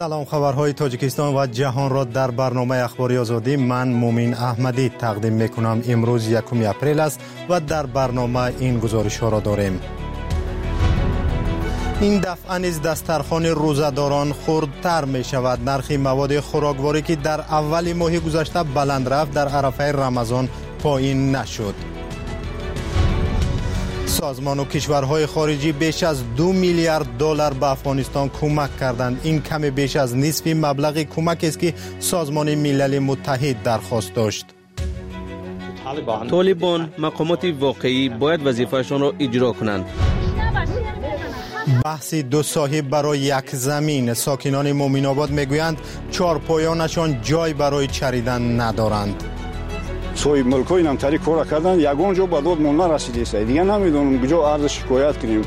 سلام، خبرهای تاجیکستان و جهان را در برنامه اخباری آزادی من مومین احمدی تقدیم میکنم. امروز 1 اپریل است و در برنامه این گزارش ها را داریم. این دفعه نیز دسترخوان روزه‌داران خردتر می شود. نرخ مواد خوراکواری که در اول ماه گذشته بلند رفت در عرفه رمضان پایین نشد. سازمان و کشورهای خارجی بیش از 2 میلیارد دلار به افغانستان کمک کردند. این کم بیش از نصف مبلغ کمک است که سازمان ملل متحد درخواست داشت. طالبان مقامات واقعی باید وظیفه‌شان را اجرا کنند. بحث 2 صاحب برای یک زمین. ساکنان مومن آباد میگویند چهارپایانشان جای برای چریدن ندارند. صاحب ملکای نمتری کار کردن، یگان جا به داد ما نرسیده است. دیگه نمیدونم کجا عرض شکایت کنیم.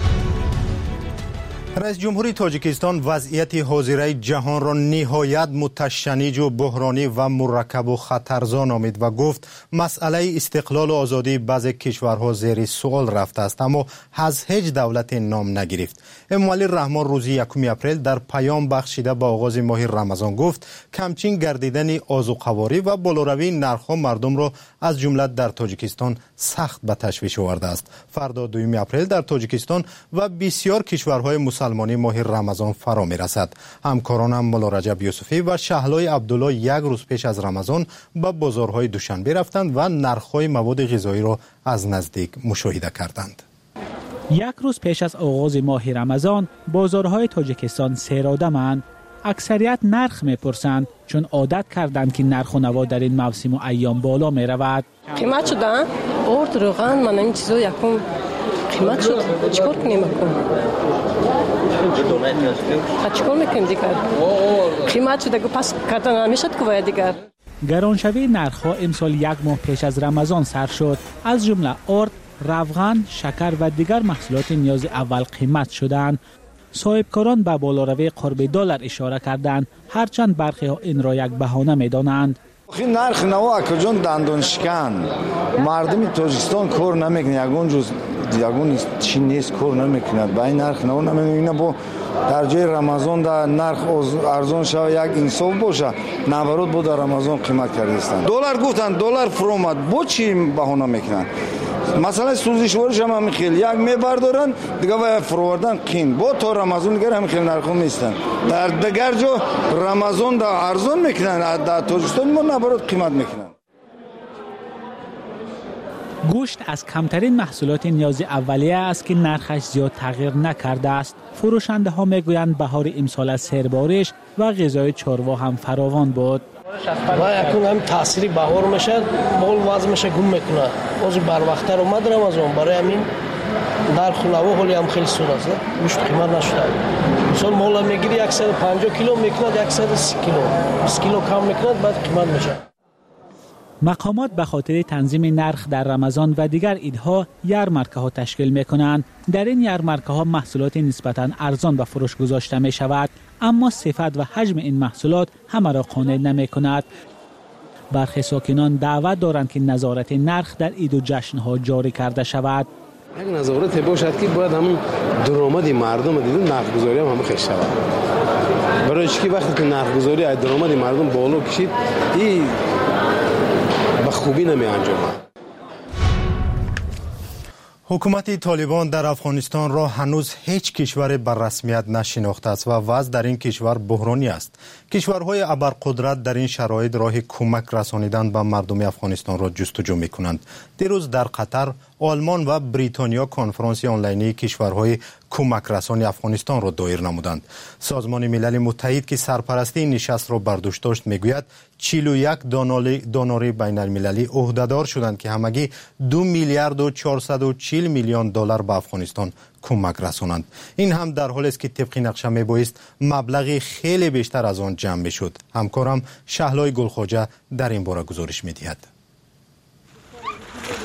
رئیس جمهوری تاجیکستان وضعیت حاضره جهان را نهایت متشنج و بحرانی و مرکب و خطرزا نامید و گفت مسئله استقلال و آزادی بعضی کشورها زیر سوال رفته است، اما از هیچ دولت نام نگرفت. اموال رحمان روز 1 اپریل در پیام بخشیده با آغاز ماه رمضان گفت کمچین گردیدن آذوقه‌واری و بالاروی نرخ‌ها مردم را از جمله در تاجیکستان سخت به تشویش آورده است. فردا 2 اپریل در تاجیکستان و بسیار کشورهای مسلمانی ماه رمضان فرا می رسد. همکارانم مولا رجب یوسفی و شهلای عبدالله 1 روز پیش از رمضان به بازارهای دوشنبه رفتند و نرخ‌های مواد غذایی را از نزدیک مشاهده کردند. 1 روز پیش از آغاز ماه رمضان بازارهای تاجیکستان سیرآدم‌اند. اکثریت نرخ میپرسند چون عادت کردند که نرخ و نوا در این موسم و ایام بالا می رود. قیمت شده ارد روغن من این چیزا یکم قیمت شد. چیکار کنیم چیکار میکنیم دیگر قیمت شده پس کردن نمیشد که باید دیگر. گرانشوی نرخ‌ها امسال 1 ماه پیش از رمضان سر شد. از جمله ارد، روغن، شکر و دیگر محصولات نیاز اول قیمت شدند. صاحبکاران به بالاروی قرب دلار اشاره کردند، هرچند برخی ها این را یک بهانه می‌دانند. نرخ نوا اکجان دندان شکن مردم تاجیکستان کار نمیکنه، یگون چی نیست کار نمیکند. با این نرخ نوا نمیکنه. با در جای رمضان در نرخ ارزان شود یک انصاف باشه، نبرات بود در رمضان قیمت کردستند. دلار گفتن دلار فرامد با چی بهانه میکنن؟ مثلا سوزشوارش هم همین یک میبردارن دیگه باید فروردن قیم با تا رمضان دیگر همین خیلی نرخ میستن. در دیگر جا رمضان در ارزان میکنن، در تاجیکستان ما نبرات قیمت میکنن. گوشت از کمترین محصولات نیاز اولیه است که نرخش زیاد تغییر نکرده است. فروشنده ها میگویند بهار امسال از سیربارش و غذای چاروا هم فراوان بود. و یکون هم تأثیری بهار میشه، مال وزن میشه گم میکنه. از بر وقتر اومد رمضان برای همین نرخ نوا حالی هم خیلی سود است. گوشت قیمت نشده. مثلا مال میگیری 150 کیلو میکنه 130 کیلو 20 کیلو کم میکنه بعد قیمت میشه. مقامات به خاطر تنظیم نرخ در رمضان و دیگر عیدها یارمارکه‌ها تشکیل می‌کنند. در این یارمارکه‌ها محصولات نسبتاً ارزان به فروش گذاشته می‌شود، اما صفت و حجم این محصولات همه را قانع نمی‌کند. برخی ساکنان دعوت دارند که نظارت نرخ در عید و جشن‌ها جاری کرده شود. یک نظارت باشد که باید همون درآمد مردم دیدن نرخ‌گذاری هم خیلی شود. برای چی وقتی که نرخ‌گذاری از درآمد مردم بالا کشید این خوبی نمی انجامد. حکومت طالبان در افغانستان را هنوز هیچ کشور بر رسمیت نشناخته است و وضع در این کشور بحرانی است. کشورهای ابرقدرت در این شرایط راه کمک رسانیدن به مردم افغانستان را جستجو می کنند. دیروز در قطر، آلمان و بریتانیا کنفرانس آنلاینی کشورهای کمک رسانی افغانستان را دایر نمودند. سازمان ملل متحد که سرپرستی این نشست را بر دوش داشت میگوید 41 دونور بین المللی عهدهدار شدند که همگی 2 میلیارد و 440 میلیون دلار به افغانستان کمک رسانند. این هم در حالی است که طبق نقشه میبایست مبلغ خیلی بیشتر از آن جمع بشد. همکارم شهلای گلخواجه در این باره گزارش میدهد.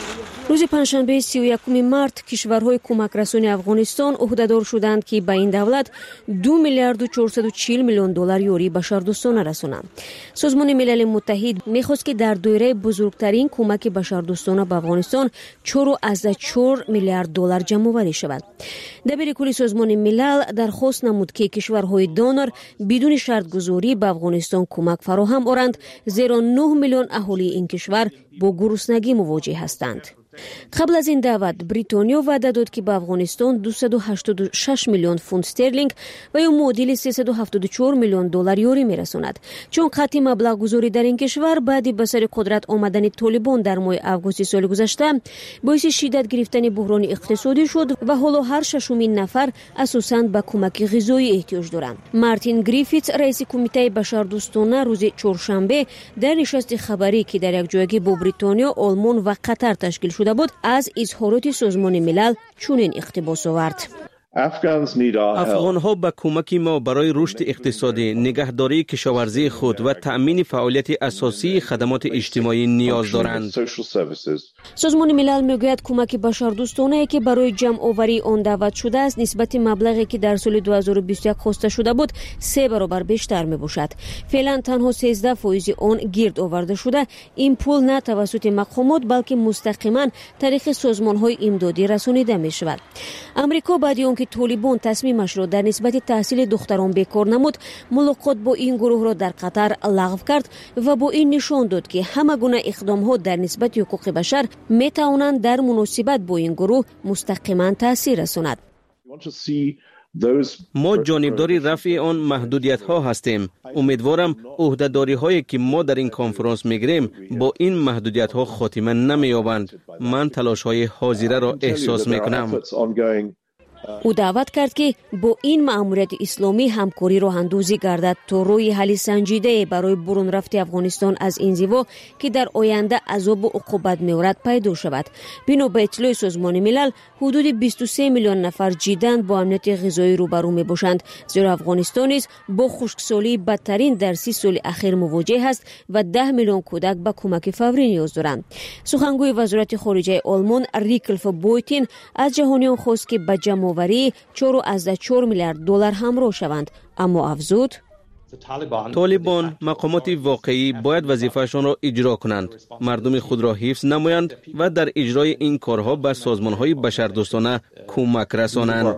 روز پنجشنبه 31 مارت کشورهای کمکرسان افغانستان عهدهدار شدند که به این دولت 2 میلیارد و 440 میلیون دلار یاری بشردوستانه رسانند. سازمان ملل متحد می‌خواست که در دایره بزرگترین کمک بشردوستانه به افغانستان 4.4 میلیارد دلار جمع‌آوری شود. دبیر کل سازمان ملل درخواست نمود که کشورهای دونر بدون شرط‌گذاری به افغانستان کمک فراهم آورند، زیرا 9 میلیون اهالی این کشور با گرسنگی مواجه هستند. قبل از این دعوت بریتانیا وعده داد که به افغانستان 286 میلیون فونت استرلینگ و یا معادل 374 میلیون دلار یاری میرساند. چون قطعی مبلغ گذاری در این کشور بعد به سر قدرت آمدن طالبان در ماه آگوست سال گذشته باعث شدت گرفتن بحران اقتصادی شد و حالا هر ششمین نفر اساساً به کمک غذایی احتیاج دارند. مارتین گریفیتس رئیس کمیته بشردوستانه روز چهارشنبه در نشست خبری که در یک جایگاه با بریتانیا، آلمان و قطر تشکیل شده بود از اظهارات سازمان ملل چنین اقتباس آورد. افغان‌ها به کمک ما برای رشد اقتصادی، نگهداری کشاورزی خود و تأمین فعالیت اساسی خدمات اجتماعی نیاز دارند. سازمان ملل میگوید کمک بشردوستانه‌ای که برای جمع آوری آن دعوت شده است نسبت مبلغی که در سال 2021 خواسته شده بود 3 برابر بیشتر میباشد. فعلا تنها 13% آن گرد آورده شده. این پول نه توسط مقامات بلکه مستقیما طریق سازمان‌های امدادی رسانیده میشود. آمریکا بعد از که طالبان تصمیمش را در نسبت تحصیل دختران بیکار نمود، ملاقات با این گروه را در قطر لغو کرد و با این نشان داد که همه گونه اقدام‌ها در نسبت حقوق بشر می‌توانند در مناسبت با این گروه مستقیما تاثیر رساند. ما جانبداری رفع آن محدودیت‌ها هستیم. امیدوارم عهده‌داری‌هایی که ما در این کنفرانس می‌گیریم با این محدودیت‌ها خاتمه نمی‌یابند. من تلاش‌های حاضره را احساس می‌کنم. او دعوت کرد که با این مأموریت اسلامی همکاری راه اندازی گردد تا روی حل سنجیده برای برون رفت افغانستان از انزوا که در آینده عذاب و عقوبت می‌آورد پیدا شود. بنا به اطلاع سازمان ملل حدود 23 میلیون نفر جداً با امنیت غذایی روبرو می‌باشند، زیرا افغانستان نیز با خشکسالی بدترین در 30 سال اخیر مواجه است و 10 میلیون کودک به کمک فوری نیاز دارند. سخنگوی وزارت خارجه آلمان ریکلف بویتین از جهانیان خواست که به جمع‌آوری 4.4 میلیارد دلار همراه شوند، اما افزود طالبان مقامات واقعی باید وظیفه‌شان را اجرا کنند، مردم خود را حفظ نمایند و در اجرای این کارها به سازمان‌های بشردوستانه کمک رسانند.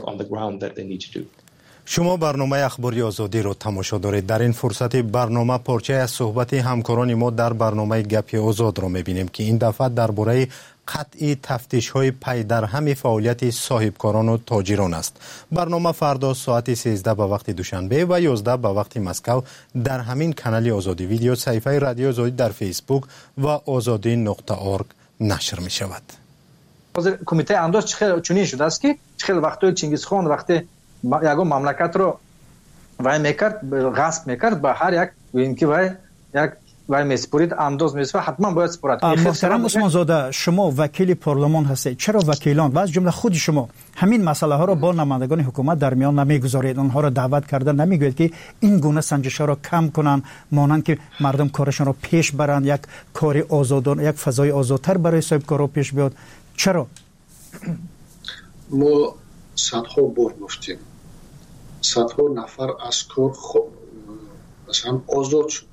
شما برنامه اخباری آزادی را تماشا دارید. در این فرصت برنامه پارچه از صحبت همکاران ما در برنامه گپی آزاد را می‌بینیم که این دفعه درباره قطعی تفتیش‌های پی در هم فعالیت صاحبکاران و تاجران است. برنامه فردا ساعت 13 به وقت دوشنبه و 11 به وقت مسکو در همین کانال آزادی ویدیو صفحه رادیو آزادی در فیسبوک و azadi.org نشر می شود. کمیته انداز چنین شده است که خیلی وقتی چنگیزخان وقتی یگان مملکت رو وای میکرد غصب میکرد به هر یک اینکه وای یک وای میسپرید انداز میسپرد حتما باید سپرد. محترم عثمان زاده، شما وکیل پارلمان هستید، چرا وکیلان و از جمله خود شما همین مسئله ها را با نمایندگان حکومت در میان نمیگذارید؟ آنها را دعوت کرده نمیگوید که این گونه سنجش ها را کم کنند مانند که مردم کارشان را پیش برند، یک کار آزادانه، یک فضای آزادتر برای صاحبکارا پیش بیاد؟ چرا؟ ما صدها بار گفتیم صدها نفر از کار مثلا آزاد شدند.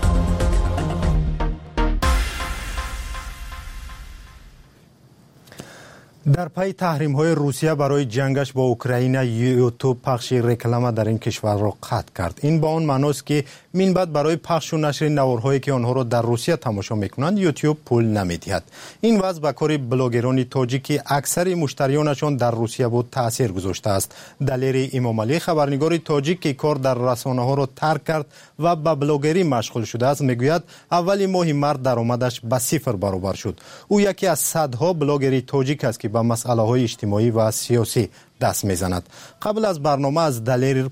در پی تحریم‌های روسیه برای جنگش با اوکراین، یوتیوب پخش رکلام در این کشور را قطع کرد. این با آن معناست که من بعد برای پخش و نشر نوارهایی که آنها را در روسیه تماشا می‌کنند یوتیوب پول نمی‌دهد. این وضع به کار بلاگران تاجیک اکثر مشتریانشان در روسیه بود تاثیر گذاشته است. دلیر امامعلی خبرنگار تاجیک که کار در رسانه‌ها را ترک کرد و به بلاگری مشغول شده است میگوید اول ماه مارس درآمدش به 0 برابر شد. او یکی از صدها بلاگری تاجیک است که به مسائل اجتماعی و سیاسی دست میزند. قبل از برنامه از دلیر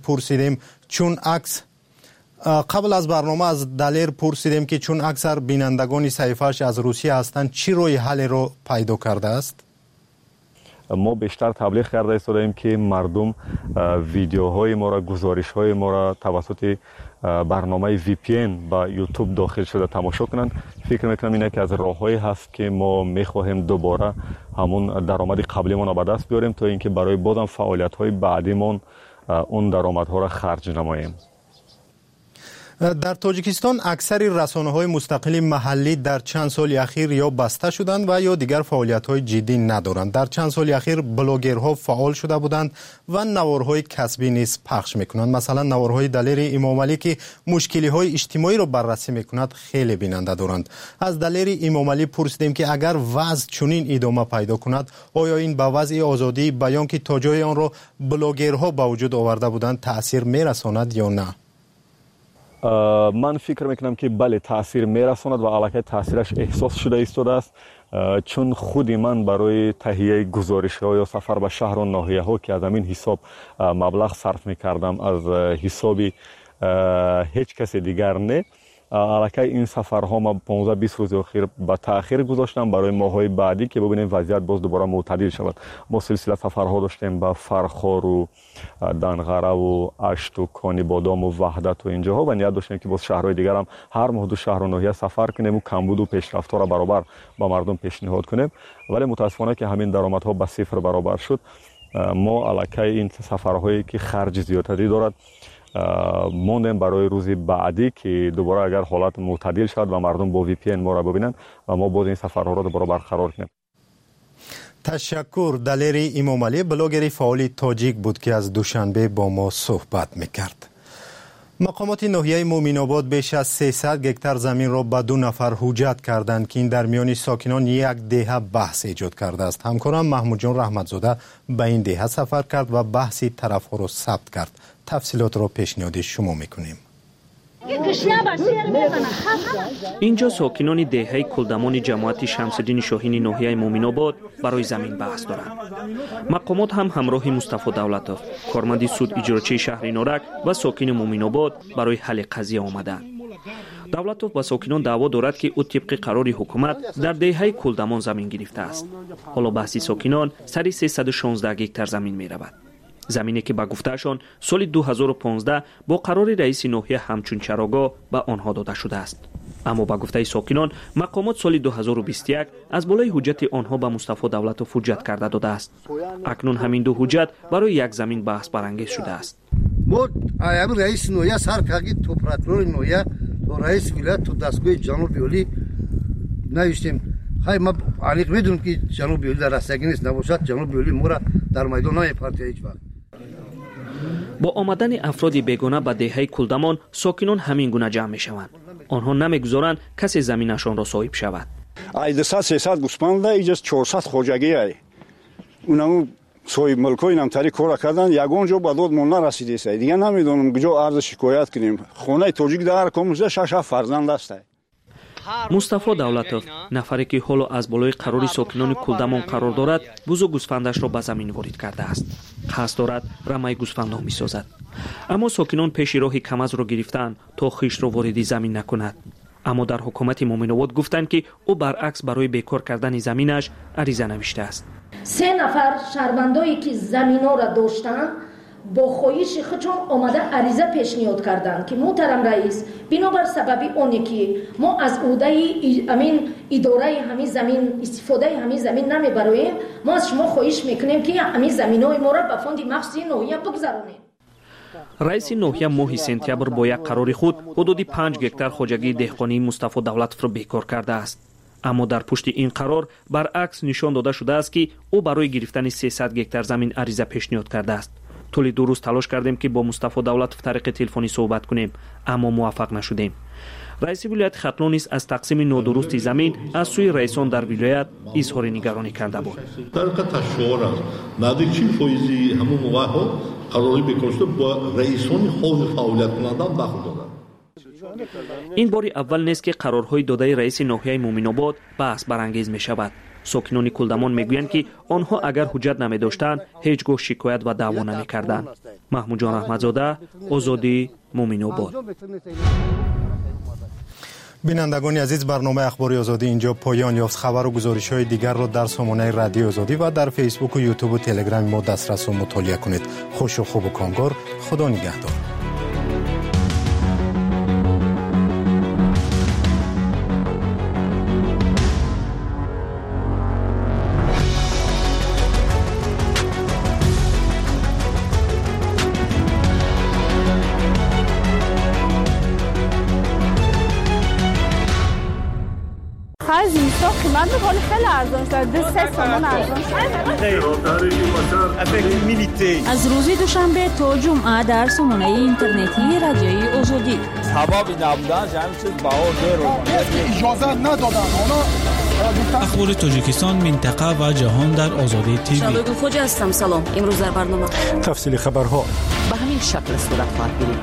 پرسیدیم که چون اکثر بینندگان صحیفه‌اش از روسیه هستند چی روی حل را پیدا کرده است؟ ما بیشتر تبلیغ کرده ایستادیم که مردم ویدیوهای ما را، گزارش‌های ما را توسط برنامه VPN با یوتیوب داخل شده تماشا کنند. فکر میکنم اینه که از راههایی هست که ما میخواهیم دوباره همون درآمد قبلیمون را به دست بیاریم تا اینکه برای بازم فعالیت‌های بعدیمون اون درآمدها را خرج نماییم. در تاجیکستان اکثر رسانه‌های مستقل محلی در چند سال اخیر یا بسته شدند و یا دیگر فعالیت‌های جدی ندارند. در چند سال اخیر بلاگرها فعال شده بودند و نوارهای کسبی نیز پخش می‌کنند. مثلا نوارهای دلیر امام علی که مشکل‌های اجتماعی را بررسی می‌کند خیلی بیننده دارند. از دلیر امام علی پرسیدیم که اگر وضع چنین ادامه پیدا کند آیا این به وضع آزادی بیان که تا جای آن را بلاگرها به وجود آورده بودند تأثیر می‌رساند یا نه؟ من فکر میکنم که بله تاثیر میرساند و البته تاثیرش احساس شده ایستاده است، چون خودی من برای تهیه گزارش‌ها یا سفر به شهر و ناحیه‌ها که از همین حساب مبلغ صرف میکردم از حسابی هیچ کسی دیگر نه، البته این سفرها ما 15-20 روز اخیر به تأخیر گذاشتم برای ماهای بعدی که ببینیم وضعیت باز دوباره معتدل شود. ما سلسله سفرها داشتیم به فرخار و دنغره و اشت و کانی بادام و وحدت و اینجاها و نیت داشتیم که باز شهرهای دیگر هم هر ماه دو شهر و ناحیه سفر کنیم و کمبود و پیشرفت‌ها را برابر با مردم پیشنهاد کنیم، ولی متاسفانه که همین درآمدها به صفر برابر شد. ما البته این سفرهایی که خرج زیادی دارد موندیم برای روزی بعدی که دوباره اگر حالت معتدل شد و مردم با VPN ما را ببینند و ما باز این سفرها را دوباره برقرار کنیم. تشکر. دلیر امام علی بلاگر فعال تاجیک بود که از دوشنبه با ما صحبت میکرد. مقامات ناحیه مومین آباد بیش از 300 هکتار زمین را به 2 نفر حجت کردند که این در میان ساکنان یک دهه بحث ایجاد کرده است. همکارم محمود جان رحمتزاده به این دهه سفر کرد و بحثی طرفها را ثبت کرد. تفصیلات را پیشنهاد شما میکنیم. اینجا ساکنان دهه کلدمان جماعت شمس‌الدین شاهین ناحیه مومین آباد برای زمین بحث دارند. مقامات هم همراه مصطفی دولتوف، کارمند سود اجراچی شهر نارک و ساکن مومین آباد برای حل قضیه آمدند. دولتوف با ساکنان دعوا دارد که او طبق قرار حکومت در دهه کلدمان زمین گرفته است. حالا بحث ساکنان سر 316 هکتار زمین می رود. زمینی که با گفتهشان سال 2015 با قرار رئیس ناحیه همچون چراگاه به آنها داده شده است. اما با گفته ساکنان مقامات سال 2021 از بالای حجت آنها به مصطفی دولتوف حجت کرده داده است. اکنون همین دو حجت برای یک زمین بحث برانگیز شده است. ما رئیس ناحیه سر کاغذ تو پراتور ناحیه و رئیس ولایت تو دستگاه جنوبی ولی نوشتیم. خیلی ما علیق میدونیم که جنوبی ولی در رستگی نیست، نباشد جنوبی ولی مورا در میدان نمیپرته هیچ وقت. با آمدن افراد بیگانه به دهه کلدمان ساکنان همین گونه جمع می شوند. آنها نمیگذارند کسی زمینشان را صاحب شود. ای 200-300 گوسپند ایجاز 400 خوجگی ای اونمو صاحب ملکای نمتری کار کردن یگان جا به داد مون نرسیده است. دیگه نمیدونم کجا عرض شکایت کنیم. خانه تاجیک در کمزه 6 فرزند است. مصطفی دولتوف نفری که حالا از بالای قرار ساکنان کلدمان قرار دارد بوزو گوسفندش را به زمین وارد کرده است. قصد دارد رمه گوسفندها می سازد. اما ساکنان پیش راه کمز را گرفتند تا خویش را وارد زمین نکند. اما در حکومت مومین آباد گفتند که او برعکس برای بیکار کردن زمینش عریضه نوشته است. 3 نفر شهروندایی که زمینا را داشتند با خواهش خودشان آمده عریضه پیشنهاد کردند که محترم رئیس بنابر سبب اونی که ما از عهده امین اداره همین زمین استفاده همین زمین نمیبریم، ما از شما خواهش میکنیم که همین زمینای ما را به فوند مخصوصی ناحیه بگذارونید. رئیس ناحیه ماه سپتامبر با یک قرار خود حدود 5 هکتار خوجگی دهقانی مصطفی دولتوف را بیکار کرده است. اما در پشت این قرار برعکس نشان داده شده است که او برای گرفتن 300 هکتار زمین عریضه پیشنهاد کرده است. طول 2 روز تلاش کردیم که با مصطفی دولتوف طریق تلفنی صحبت کنیم اما موفق نشدیم. رئیس ولایت ختلون نیز از تقسیم نادرست زمین از سوی رئیسان در ولایت اظهار نگرانی کرده بود. طریق تشوار است. نزدیک 40% همون موقع قراری بکشته با رئیسان حوزه فعالیت کننده دخل دارند. این بار اول نیست که قرارهای داده رئیس ناحیه مومین آباد بحث برانگیز می شود. ساکنان کلدمان میگویند که آنها اگر حجت نمی داشتند هیچگاه شکایت و دعوا نمی کردند. محمود جان رحمتزاده، آزادی، مومین آباد. بینندگان عزیز، برنامه اخباری آزادی اینجا پایان یافت. خبر و گزارش های دیگر را در سامانه رادیو آزادی و در فیسبوک و یوتیوب و تلگرام ما دسترس و مطالعه کنید. خوش و خوب و کامگار. خدا نگهدار. آخر زمستان قیمت میکنه خیلی ارزان شده 3 تومان ارزان شده. از روز دوشنبه تا جمعه در سامانه اینترنتی رادیوی آزادی سبب نبودن جمع چیز بهار اجازه ندادن اخبار تاجیکستان، منطقه و جهان در آزادی تیوی. شادو خوجا هستم. سلام. امروز در برنامه تفصیل خبرها به همین شکل صورت خواهد گرفت.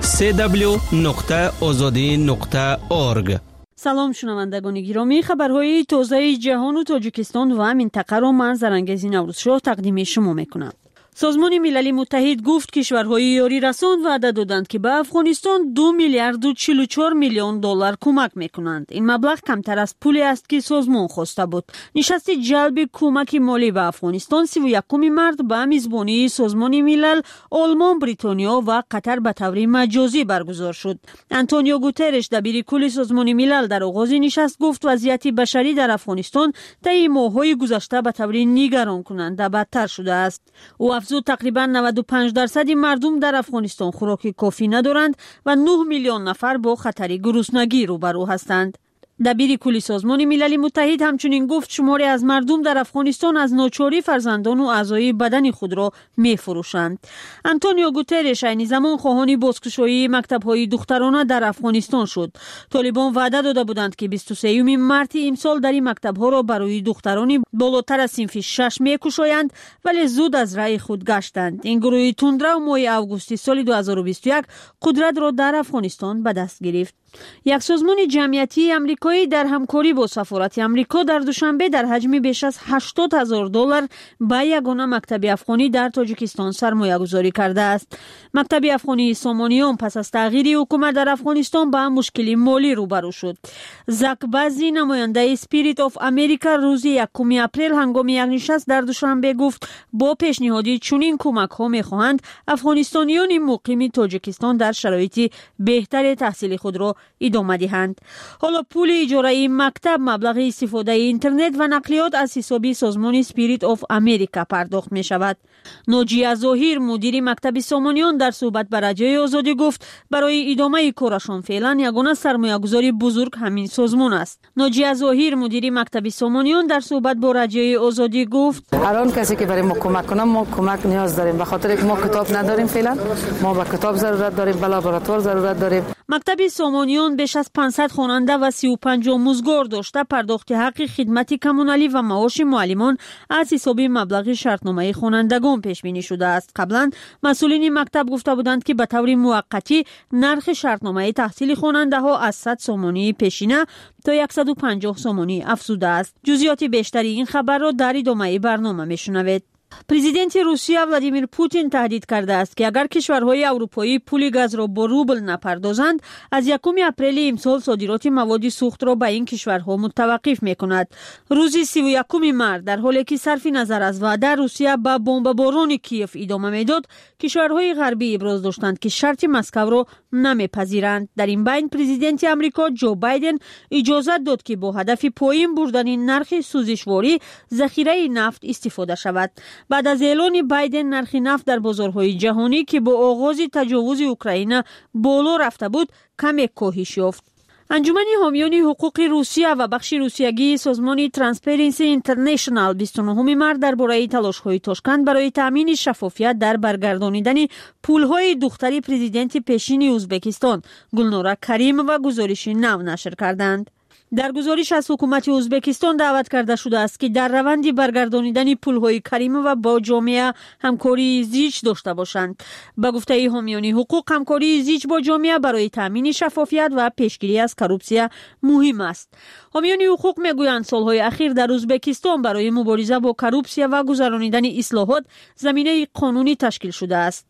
www.azadi.org. سلام شنوندگان گرامی، خبرهای تازه جهان و تاجیکستان و منطقه را من زرنگزی نوروزشاه تقدیم شما میکنم. سازمان ملل متحد گفت کشورهای یاری رسان وعده دادند که به افغانستان 2 میلیارد و 44 میلیون دلار کمک میکنند. این مبلغ کمتر از پولی است که سازمان خواسته بود. نشست جلب کمک مالی به افغانستان 31 مارس به میزبانی سازمان ملل، آلمان، بریتانیا و قطر به طور مجازی برگزار شد. آنتونیو گوترش دبیر کل سازمان ملل در آغاز نشست گفت وضعیت بشری در افغانستان طی ماه‌های گذشته به طور نگران کننده بدتر شده است. او افزود تقریبا 95% مردم در افغانستان خوراک کافی ندارند و 9 میلیون نفر با خطر گرسنگی روبرو هستند. دبیر کل سازمان ملل متحد همچنین گفت شماری از مردم در افغانستان از ناچاری فرزندان و اعضای بدن خود را می‌فروشند. آنتونیو گوترش این زمان خواهان بازگشایی مکتب‌های دخترانه در افغانستان شد. طالبان وعده داده بودند که 23 مارس امسال در این مکتب‌ها را برای دختران بالاتر از صنف 6 می‌کشایند، ولی زود از رأی خود گشتند. این گروه تندرو ماه اوگوست سال 2021 قدرت را در افغانستان به دست گرفت. یک سازمان جمعیتی امریکایی در همکاری با سفارت امریکا در دوشنبه در حجم بیش از $80,000 به یگانه مکتب افغانی در تاجیکستان سرمایه گذاری کرده است. مکتب افغانی سامانیان پس از تغییر حکومت در افغانستان با مشکلی مالی روبرو شد. زاک بازی نماینده اسپریت آف امریکا روز 1 اپریل هنگام یک نشست در دوشنبه گفت با پیشنهادی چنین کمک ها میخواهند افغانستانیان مقیم تاجیکستان در شرایط بهتر تحصیل خود را ادامه دهند. حالا پول اجاره مکتب مبلغ استفاده اینترنت و نقلیات از حساب سازمان اسپریت آف امریکا پرداخت می شود. ناجیه ظاهر مدیر مکتب سامانیان در صحبت با رادیوی آزادی گفت برای ادامه کارشان فعلا یگانه سرمایه گذاری بزرگ همین سازمان است. ناجیه ظاهر مدیر مکتب سامانیان در صحبت با رادیوی آزادی گفت الان کسی که برای ما کمک کنه ما کمک نیاز داریم، به خاطر که ما کتاب نداریم فعلا، ما به کتاب ضرورت داریم، به لابراتوار ضرورت داریم. مکتب سامانیان بیش از 500 خواننده و 35 آموزگار داشته پرداخت حق خدمت کمونالی و معاش معلمان از حساب مبلغ شرطنامه خوانندگان پیش بینی شده است. قبلا مسئولین مکتب گفته بودند که به طور موقتی نرخ شرطنامه تحصیل خواننده ها از 100 سومانی پیشینه تا 150 سومانی افزوده است. جزئیات بیشتری این خبر را در ادامه برنامه میشنوید. پرزیدنت روسیه ولادیمیر پوتین تهدید کرده است که اگر کشورهای اروپایی پول گاز را با روبل نپردازند از 1 اپریل امسال صادرات مواد سوخت را به این کشورها متوقف میکند. روز 31 مارس در حالی که صرف نظر از وعده روسیه به بمباران کیف ادامه میداد، کشورهای غربی ابراز داشتند که شرط مسکو را نمیپذیرند. در این بین پرزیدنت آمریکا جو بایدن اجازه داد که با هدف پایین بردن نرخ سوزشواری ذخیره نفت استفاده شود. بعد از اعلان بایدن نرخ نفت در بازارهای جهانی که با آغاز تجاوز اوکراین بالا رفته بود کمی کاهش یافت. انجمن حامیان حقوق روسیه و بخش روسیگی سازمان ترانسپرنسی اینترنشنال 29 مارس درباره تلاش‌های تاشکند برای تامین شفافیت در برگردانیدن پول‌های دختر پرزیدنت پیشین ازبکستان گلنورا کریم و گزارش نو نشر کردند. در گزارش از حکومت ازبکستان دعوت کرده شده است که در روند برگردانیدن پول‌های کریم و با جامعه همکاری زیج داشته باشند. به گفته حامیان حقوق همکاری زیج با جامعه برای تامین شفافیت و پیشگیری از کروپسیا مهم است. حامیان حقوق میگویند سالهای اخیر در ازبکستان برای مبارزه با کروپسیا و گذرانیدن اصلاحات زمینه قانونی تشکیل شده است.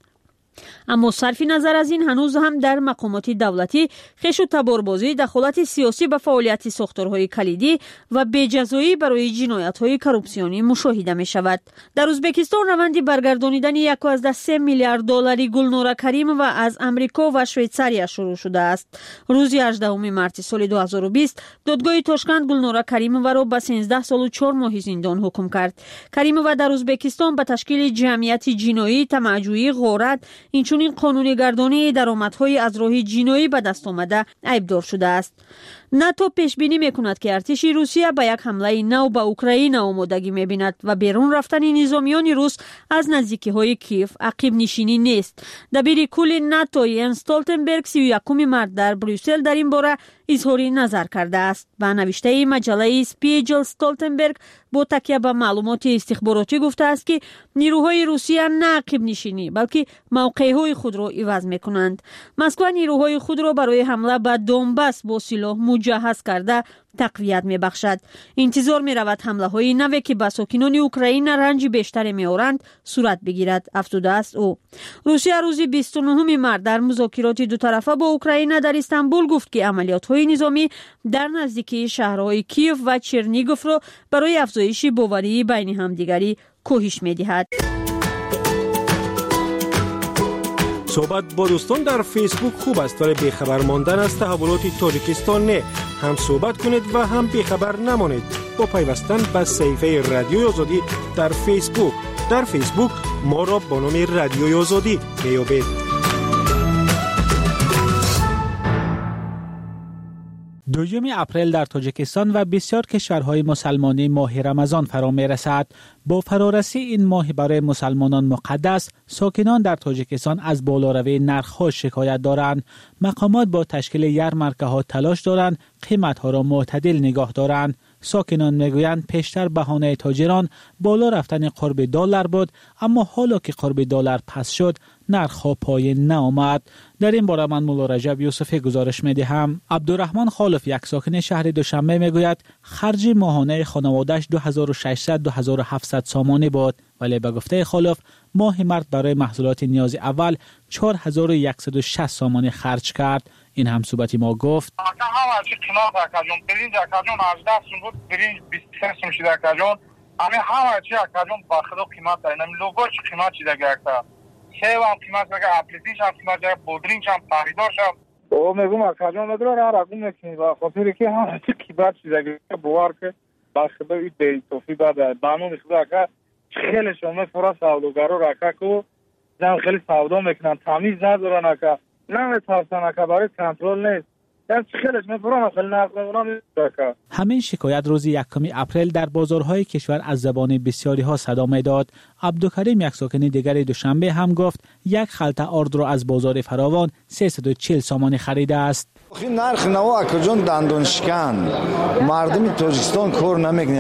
اما صرف نظر از این هنوز هم در مقامات دولتی خش و تباربازی، دخالت سیاسی به فعالیت ساختارهای کلیدی و بی‌جزایی برای جنایت‌های کروپسیونی مشاهده می شود. در ازبکستان روند برگردانیدن 1.3 میلیارد دلاری گلنورا کریم و از امریکا و شویتزاریا شروع شده است. روز 18 مارس سال 2020 دادگاه تاشکند گلنورا کریم و را به 13 سال و 4 ماه زندان حکم کرد. کریم و در ازبکستان به تشکیل جمعیت جنایی، طمع‌جویی، غارت، اینچنین قانونی گردانی درآمدهای از راه جنایی به دست آمده عیبدار شده است. ناتو پیش بینی میکند که ارتش روسیه به یک حمله نو به اوکراین آمادگی میبیند و بیرون رفتن نظامیان روس از نزدیکی های کیف عقب نشینی نیست. دبیر کل ناتو یانس استولتنبرگ 31 مارس در بروسل در این باره اظهار نظر کرده است. با نوشته مجله سپیگل استولتنبرگ با تکیه به معلومات استخباراتی گفته است که نیروهای روسیه نه عقب نشینی بلکه موقعهای خود را عوض میکنند. مسکو نیروهای خود را برای حمله به دونباس با سلاح مجهز کرده تقویت میبخشد. انتظار میرود حمله های نوی که به ساکنان اوکراین رنج بیشتر میآورند صورت بگیرد، افزوده است او. روسیه روز 29 مارس در مذاکرات دو طرفه با اوکراین در استانبول گفت که عملیات های نظامی در نزدیکی شهرهای کیف و چرنیگوف را برای افزایش باوری بین همدیگری کاهش میدهد. صحبت با دوستان در فیسبوک خوب است ولی بیخبر ماندن از تحولات تاجیکستان نه. هم صحبت کنید و هم بیخبر نمانید با پیوستن به صفحه رادیوی آزادی در فیسبوک. در فیسبوک ما را با نام رادیوی آزادی بیابید. دوم اپریل در تاجیکستان و بسیار کشورهای مسلمانی ماه رمضان فرا می‌رسد. با فرارسی این ماه برای مسلمانان مقدس، ساکنان در تاجیکستان از بالاروی نرخ‌ها شکایت دارند. مقامات با تشکیل یرمرکه‌ها تلاش دارند قیمت‌ها را معتدل نگاه دارند. ساکنان میگویند پیشتر بهانه تاجران بالا رفتن قرب دلار بود، اما حالا که قرب دلار پس شد نرخ ها پایین نآمد. در این باره من مولا رجب یوسفی گزارش میدهم. عبدالرحمن خالف یک ساکن شهر دوشنبه میگوید خرج ماهانه خانواده‌اش 2600-2700 سامانی بود، ولی به گفته خالف ماه مارس برای محصولات نیاز اول 4160 سامانی خرج کرد. این هم صحبتی ما گفت خیلی شما فرا سوداگرا راکا زن خیلی سودا میکنن، تمیز ندارن که نه ترسن که برای کنترل نیست. همین شکایت روز 1 اپریل در بازارهای کشور از زبان بسیاری ها صدا میداد. عبدالکریم یک ساکن دیگر دوشنبه هم گفت یک خلطه آرد را از بازار فراوان 340 سامانی خریده است. نرخ نوا اکجان دندانشکن مردم تاجیکستان کار نمیکنه،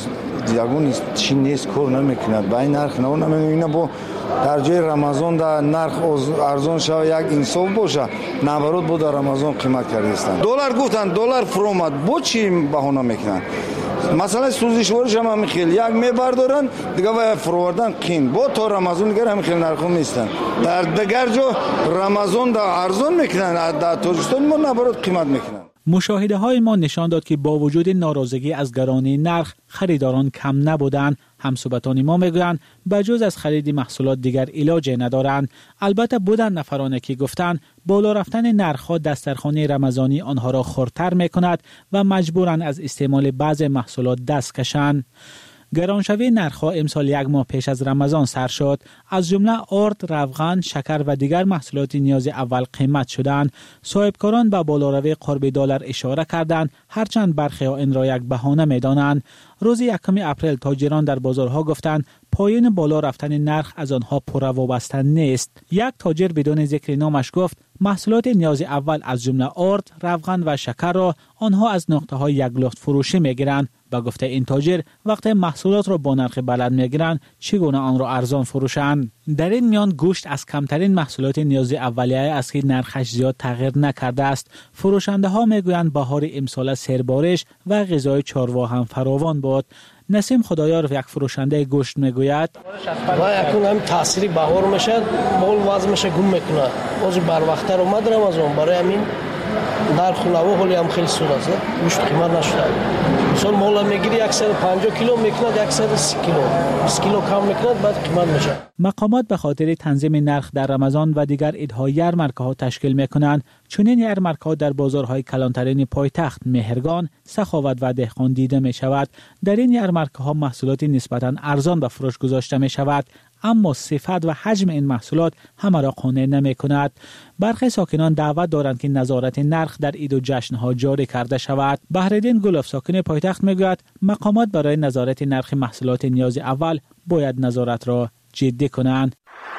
یگون چی نیست کار نمیکند. با این نرخ نوا نمیکنه. اینا با در جای رمضان در نرخ ارزان شود یک انصاف باشه، نبرود بود در رمضان قیمت کردستن. دلار گفتن دلار فرامد با چی بهانه میکنن؟ مثلا سوزشوارش هم همین خیلی یک میبردارن دیگه و فروردن قیم با تا رمضان دیگر همین خیلی نرخ نیستن. در دیگر جا رمضان در ارزان میکنن، در تاجیکستان ما نبرود قیمت میکنن. مشاهده های ما نشان داد که با وجود ناراضگی از گرانی نرخ خریداران کم نبودند. همصحبتان ما میگویند بجز از خرید محصولات دیگر علاج ندارند. البته بودند نفرانی که گفتند بالا رفتن نرخ‌ها دسترخوان رمضانی آنها را خردتر میکند و مجبورند از استعمال بعض محصولات دست کشند. گرانشوی نرخ‌ها امسال 1 ماه پیش از رمضان سر شد. از جمله آرد، روغن، شکر و دیگر محصولات نیاز اول قیمت شدند. صاحبکاران به بالاروی قرب دلار اشاره کردند، هرچند برخی ها این را یک بهانه می‌دانند. روز 1 اپریل تاجران در بازارها گفتند پایین بالا رفتن نرخ از آنها پروابسته نیست. یک تاجر بدون ذکر نامش گفت محصولات نیاز اول از جمله آرد، روغن و شکر را آنها از نقطه‌های یک لخت فروشی می‌گیرند. با گفته این تاجر وقتی محصولات را با نرخ بلند می‌گیرند چگونه آن را ارزان فروشند؟ در این میان گوشت از کمترین محصولات نیاز اولیه است که نرخش زیاد تغییر نکرده است. فروشنده ها میگویند بهار امسال سربارش و غذای چاروا هم فراوان بود. نسیم خدایار یک فروشنده گوشت میگوید و یکون هم تاثیری بهار میشه، مول وزن میشه گم میکنه. از بر وقت اومد رمضان برای همین در خلوه حالی هم خیلی سود است. گوشت قیمت نشده. مثلا مولا میگیری 150 کیلو میکند 130 کیلو 20 کیلو کم میکند بعد قیمت میشه. مقامات به خاطر تنظیم نرخ در رمضان و دیگر عیدها یرمرکه‌ها تشکیل میکنند. چنین یرمرکه‌ها در بازارهای کلانترین پایتخت مهرگان، سخاوت و دهقان دیده می شود. در این یرمرکه‌ها محصولات نسبتاً ارزان به فروش گذاشته می شود. اما صفت و حجم این محصولات همه را قانع نمی کند. برخی ساکنان دعوت دارند که نظارت نرخ در عید و جشنها جاری کرده شود. بهرالدین گلوف ساکن پایتخت میگوید مقامات برای نظارت نرخ محصولات نیاز اول باید نظارت را جدی کنند.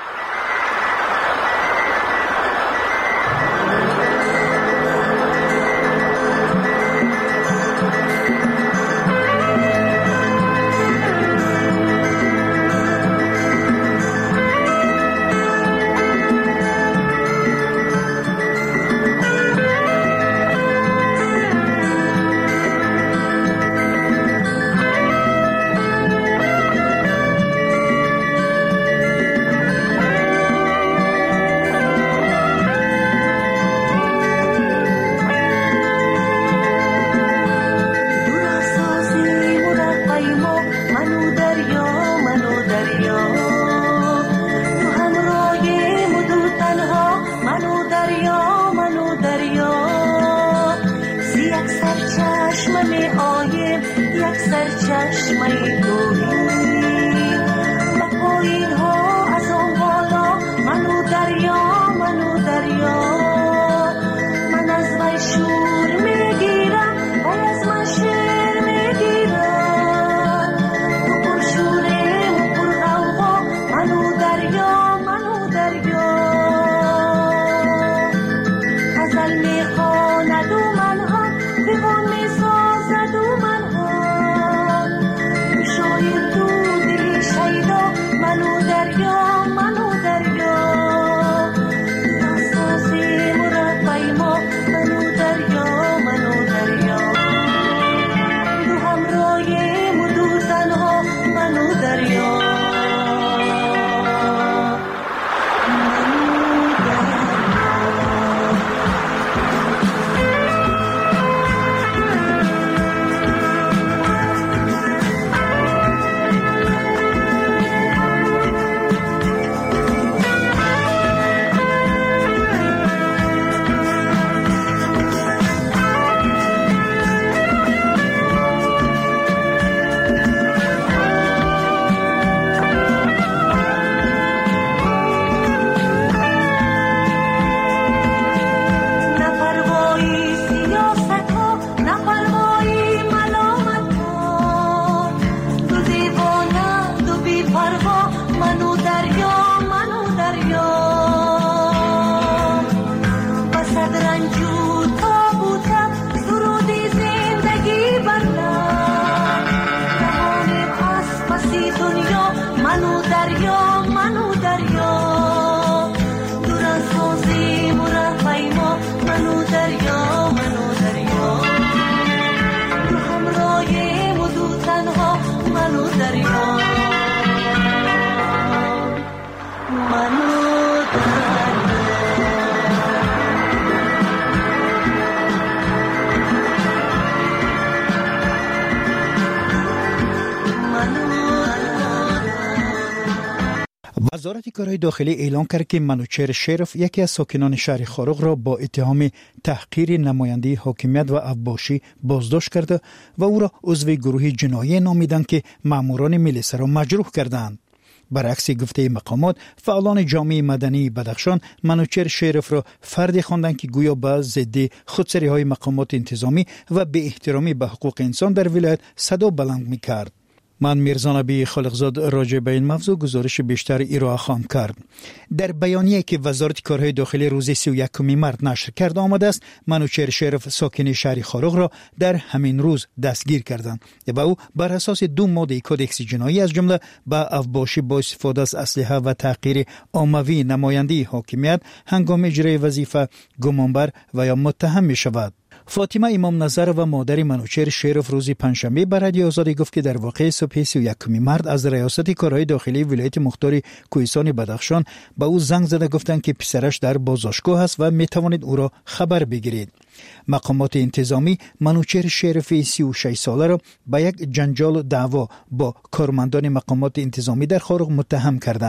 وزارت کارهای داخلی اعلام کرد که منوچهر شرف یکی از ساکنان شهر خارق را با اتهام تحقیر نماینده حاکمیت و افباشی بازداشت کرده و او را عضو گروه جنایی نامیدند که ماموران ملیسا را مجروح کردند. برعکس گفته مقامات، فعالان جامعه مدنی بدخشان منوچهر شرف را فردی خواندند که گویا به ضد خودسری‌های مقامات انتظامی و بی احترامی به حقوق انسان در ولایت صدا بلند می‌کرد. من میرزا نبی خالقزاد راجع به این موضوع گزارش بیشتر ارائه خواهم کرد. در بیانیه‌ای که وزارت کارهای داخلی روز 31 مارس نشر کرده آمده است، منوچهر شرف ساکن شهر خارق را در همین روز دستگیر کردند و او بر اساس 2 ماده کدکس جنایی از جمله به افباشی با استفاده از اسلحه و تحقیر عمومی نماینده حاکمیت هنگام اجرای وظیفه گمانبر و یا متهم می شود. فاطمه امام نظر و مادر منوچهر شرف روز پنجشنبه به رادیو آزادی گفت که در واقع صبح 31 مارس از ریاست کارهای داخلی ولایت مختار کوهستان بدخشان به او زنگ زده گفتند که پسرش در بازداشتگاه است و می توانید او را خبر بگیرید. مقامات انتظامی منوچهر شرف 36 ساله را به یک جنجال دعوا با کارمندان مقامات انتظامی در خارق متهم کردند.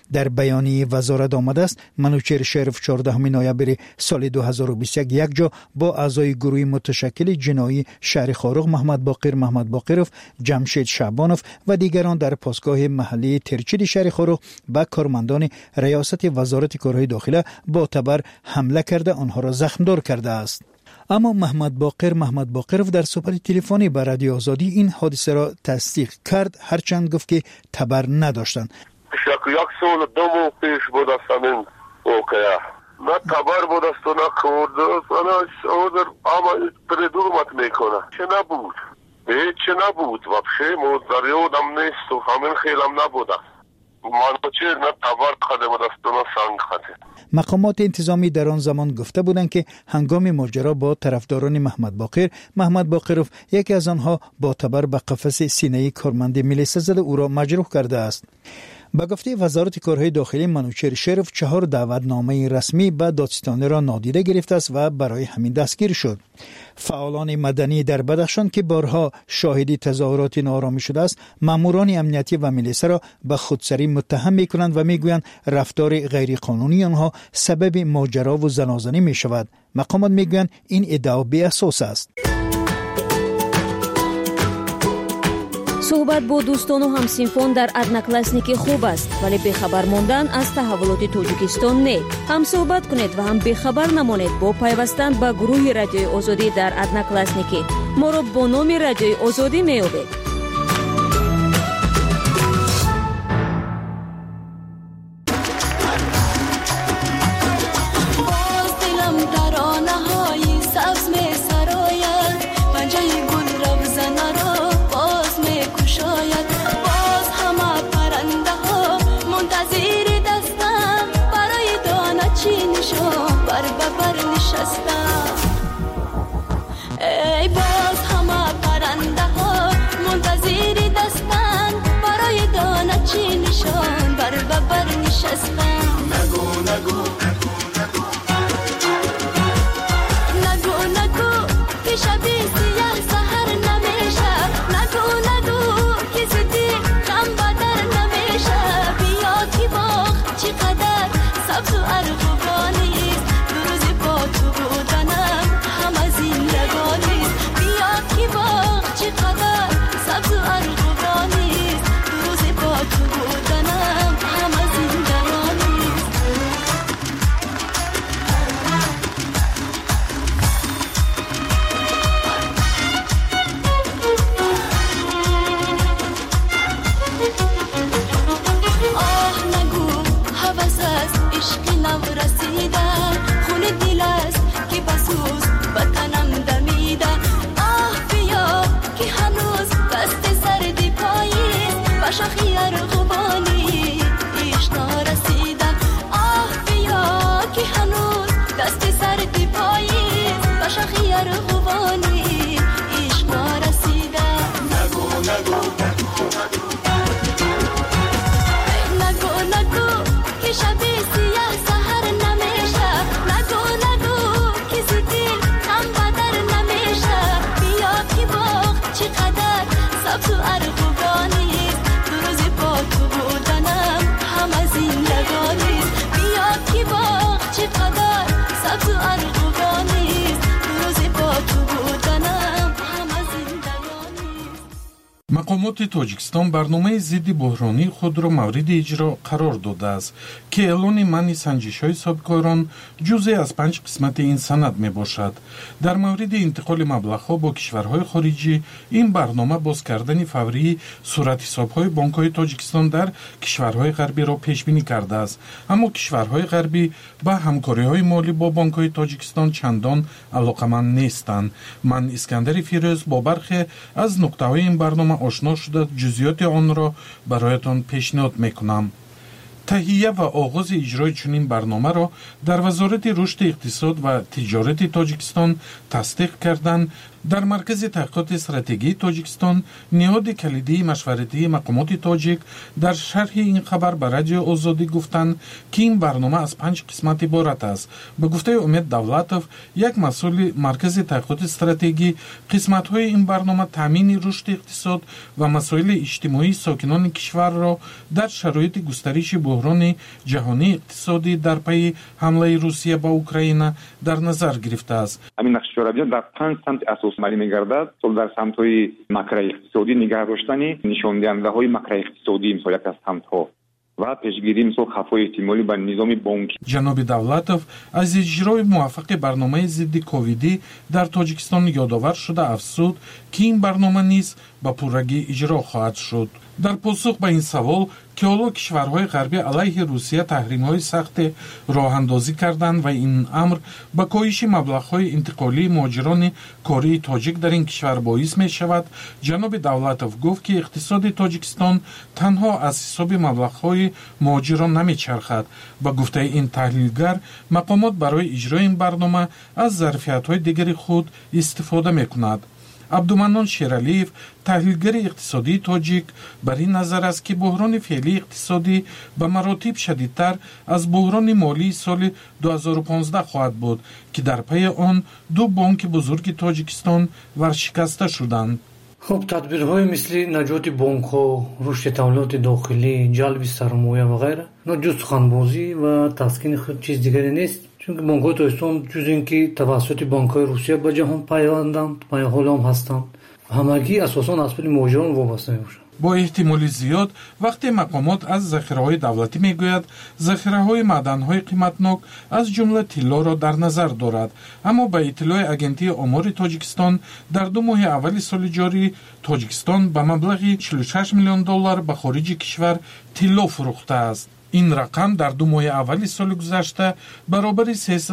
در بیانیه وزارت آمده است منوچهر شریف 14 نوامبر سال 2021 یک جا با اعضای گروه متشکل جنایی شهر خاروق محمد باقرов، جمشید شعبانov و دیگران در پاسگاه محلی ترچید شهر خاروق به کارمندان ریاست وزارت کارهای داخله با تبر حمله کرده آنها را زخمدار کرده است. اما محمد باقرov در صحبت تلفنی با رادیو آزادی این حادثه را تصدیق کرد، هرچند گفت که تبر نداشتند. یک سال دو پیش بود است این واقعه. نه تبر بود است و نه خورده است و نه اما پردورمت میکنه. چه نبود؟ هیچ نبود. وابشه در یادم نیست و همین خیلم نبود است. منوچهر نه تبر خده بود است و نه سنگ خده. مقامات انتظامی در آن زمان گفته بودند که هنگام ماجرا با طرفداران محمد باقرov یکی از آنها با تبر به قفس سینه کارمند ملیسه زده او را مجروح کرده است. به گفته وزارت کارهای داخلی منوچهر شریف 4 دعوتنامه رسمی به دادستانی را نادیده گرفته است و برای همین دستگیر شد. فعالان مدنی در بدخشان که بارها شاهدی تظاهرات ناآرامی شده است، ماموران امنیتی و ملیسه را به خودسری متهم می‌کنند و می‌گویند رفتار غیرقانونی آنها سبب ماجرا و زنازنی می‌شود. مقامات می‌گویند این ادعا بی اساس است. صحبت با دوستان و همسینفان در ادناکلاسنیکی خوب است، ولی بخبر ماندن از تحولات تاجیکستان نه. هم صحبت کنید و هم بخبر نمانید با پیوستن به گروه رادیوی آزادی در ادناکلاسنیکی. ما را با نام رادیوی آزادی می‌یابید. ای باز همه پرنده ها منتظر دستن برای دانه چی نشان بر نشستن. نگو که شبی سیاه سهر نمیشه. نگو که زدی غم بدر نمیشه. بیا که باغ چقدر سبز و ارغوانیست، دو روزی با تو بودنم همه زندگانیست. بیا که باغ چقدر سبز و ارغوانیست، دو روزی با تو بودنم همه زندگانیست. آه نگو حوض از عشق نو رسیده، خون دل است که بسوز بکنم دمیده. آه بیا که هنوز دست سردی پاییست، به شاخی ارغوانی ایش نرسیده. آه بیا که هنوز دست سردی پاییست، به شاخی ارغوانی ایش نرسیده. نگو که شبی سیاه سهر نمیشه. نگو که زدی غم بدر نمیشه. بیا که باغ چقدر سبز و ارغوانیست، دو روزی با تو بودنم همه زندگانیست. بیا که باغ چقدر سبز و ارغوانیست، دو روزی با تو بودنم همه زندگانیست. مقامات تاجیکستان برنامه ضد بحرانی خود را مورد اجرا قرار داده است که اعلان منع سنجش‌های سابقاران جزئی از 5 قسمت این سند می باشد. در مورد انتقال مبلغ‌ها با کشورهای خارجی، این برنامه باز کردن فوری صورت حساب‌های بانک‌های تاجیکستان در کشورهای غربی را پیش بینی کرده است. اما کشورهای غربی با همکاری‌های مالی با بانک‌های تاجیکستان چندان علاقه‌مند نیستند. من اسکندر فیروز با برخی از نکته‌های این برنامه آشنا شده، جزئیات آن را برایتان پیشنهاد میکنم. تهیه و آغاز اجرای چنین برنامه را در وزارت رشد اقتصاد و تجارت تاجیکستان تصدیق کردند در مرکز تحقیقات استراتژی تاجیکستان نهاد کلیدی مشورتی مقامات تاجیک در شرح این خبر به رادیو آزادی گفتند که این برنامه از 5 قسمت عبارت است. به گفته امید دولتوف، یک مسئول مرکز تحقیقات استراتژی، قسمت‌های این برنامه تامین رشد اقتصاد و مسائل اجتماعی ساکنان کشور را در شرایط گسترش بحران جهانی اقتصادی در پی حمله روسیه به اوکراین در نظر گرفته است. همین نقشه جهانی در 5 سمت اساس عملی می‌گردد. در سمت‌های ماکرواقتصادی نگاه داشتن نشانده‌های ماکرواقتصادی مثل یک از سمت‌ها و پیشگیری مثل خفای احتمالی به نظام بانکی. جناب دولتوف از اجرای موفق برنامه ضد کوویدی در تاجیکستان یادآور شده افزود که این برنامه نیز به پررگی اجرا خواهد شد. در پاسخ به این سوال که حالا کشورهای غربی علیه روسیه تحریم‌های سخت راه اندازی کردند و این امر به کاهش مبلغ‌های انتقالی مهاجران کاری تاجیک در این کشور باعث می‌شود، جناب دولتوف گفت که اقتصاد تاجیکستان تنها از حساب مبلغ‌های مهاجران نمی‌چرخد. با گفته این تحلیلگر، مقامات برای اجرای این برنامه از ظرفیت‌های دیگر خود استفاده می‌کنند. عبدالمنان شیرالیف، تحلیلگر اقتصادی تاجیک، بر این نظر است که بحران فعلی اقتصادی به مراتب شدیدتر از بحران مالی سال 2015 خواهد بود که در پی آن 2 بانک بزرگ تاجیکستان ورشکسته شدند. خب تدبیرهای مثل نجات بانک‌ها، رشد تولیدات داخلی، جلب سرمایه و غیره، نه جز سخن‌بازی و تسکین خود چیز دیگری نیست. چون بانک‌های تاجیکستان جز اینکه توسط بانک‌های روسیه به جهان پیوندند، پای حال هم هستند، همگی اساساً از پول مهاجران وابسته می‌باشند. با احتمال زیاد وقتی مقامات از ذخیره‌های دولتی میگوید ذخیره‌های معدن‌های قیمتناک از جمله طلا را در نظر دارد، اما به اطلاع اگنتی آمار تاجیکستان در 2 ماه اول سال جاری تاجیکستان به مبلغ 46 میلیون دلار به خارج کشور طلا فروخته است. این رقم در 2 ماه اول سال گذشته برابر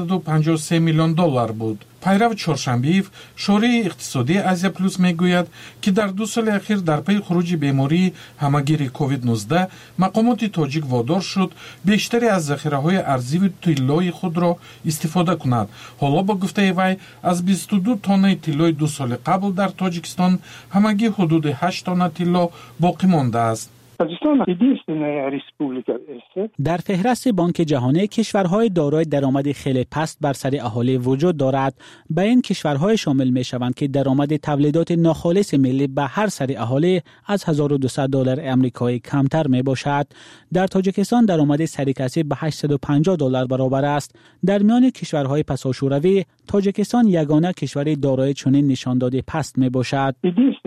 353 میلیون دلار بود. پیرو چهارشنبه‌ایف، شورای اقتصادی آسیا پلوس میگوید که در 2 سال اخیر در پی خروج بیماری همهگیر کووید 19 مقامات تاجیک وادار شد بیشتری از ذخیره‌های ارزی و طلای خود را استفاده کند. حالا با گفته وی از 22 تن طلای 2 سال قبل در تاجیکستان همگی حدود 8 تن طلا باقی مانده است. در فهرست بانک جهانی کشورهای دارای درآمد خیلی پست بر سر اهالی وجود دارد. به این کشورهای شامل می شوند که درآمد تولیدات ناخالص ملی به هر سر اهالی از 1200 دلار آمریکایی کمتر می باشد. در تاجیکستان درآمد سر کسی به 850 دلار برابر است. در میان کشورهای پساشوروی تاجیکستان یگانه کشور دارای چنین نشانداد پست می باشد.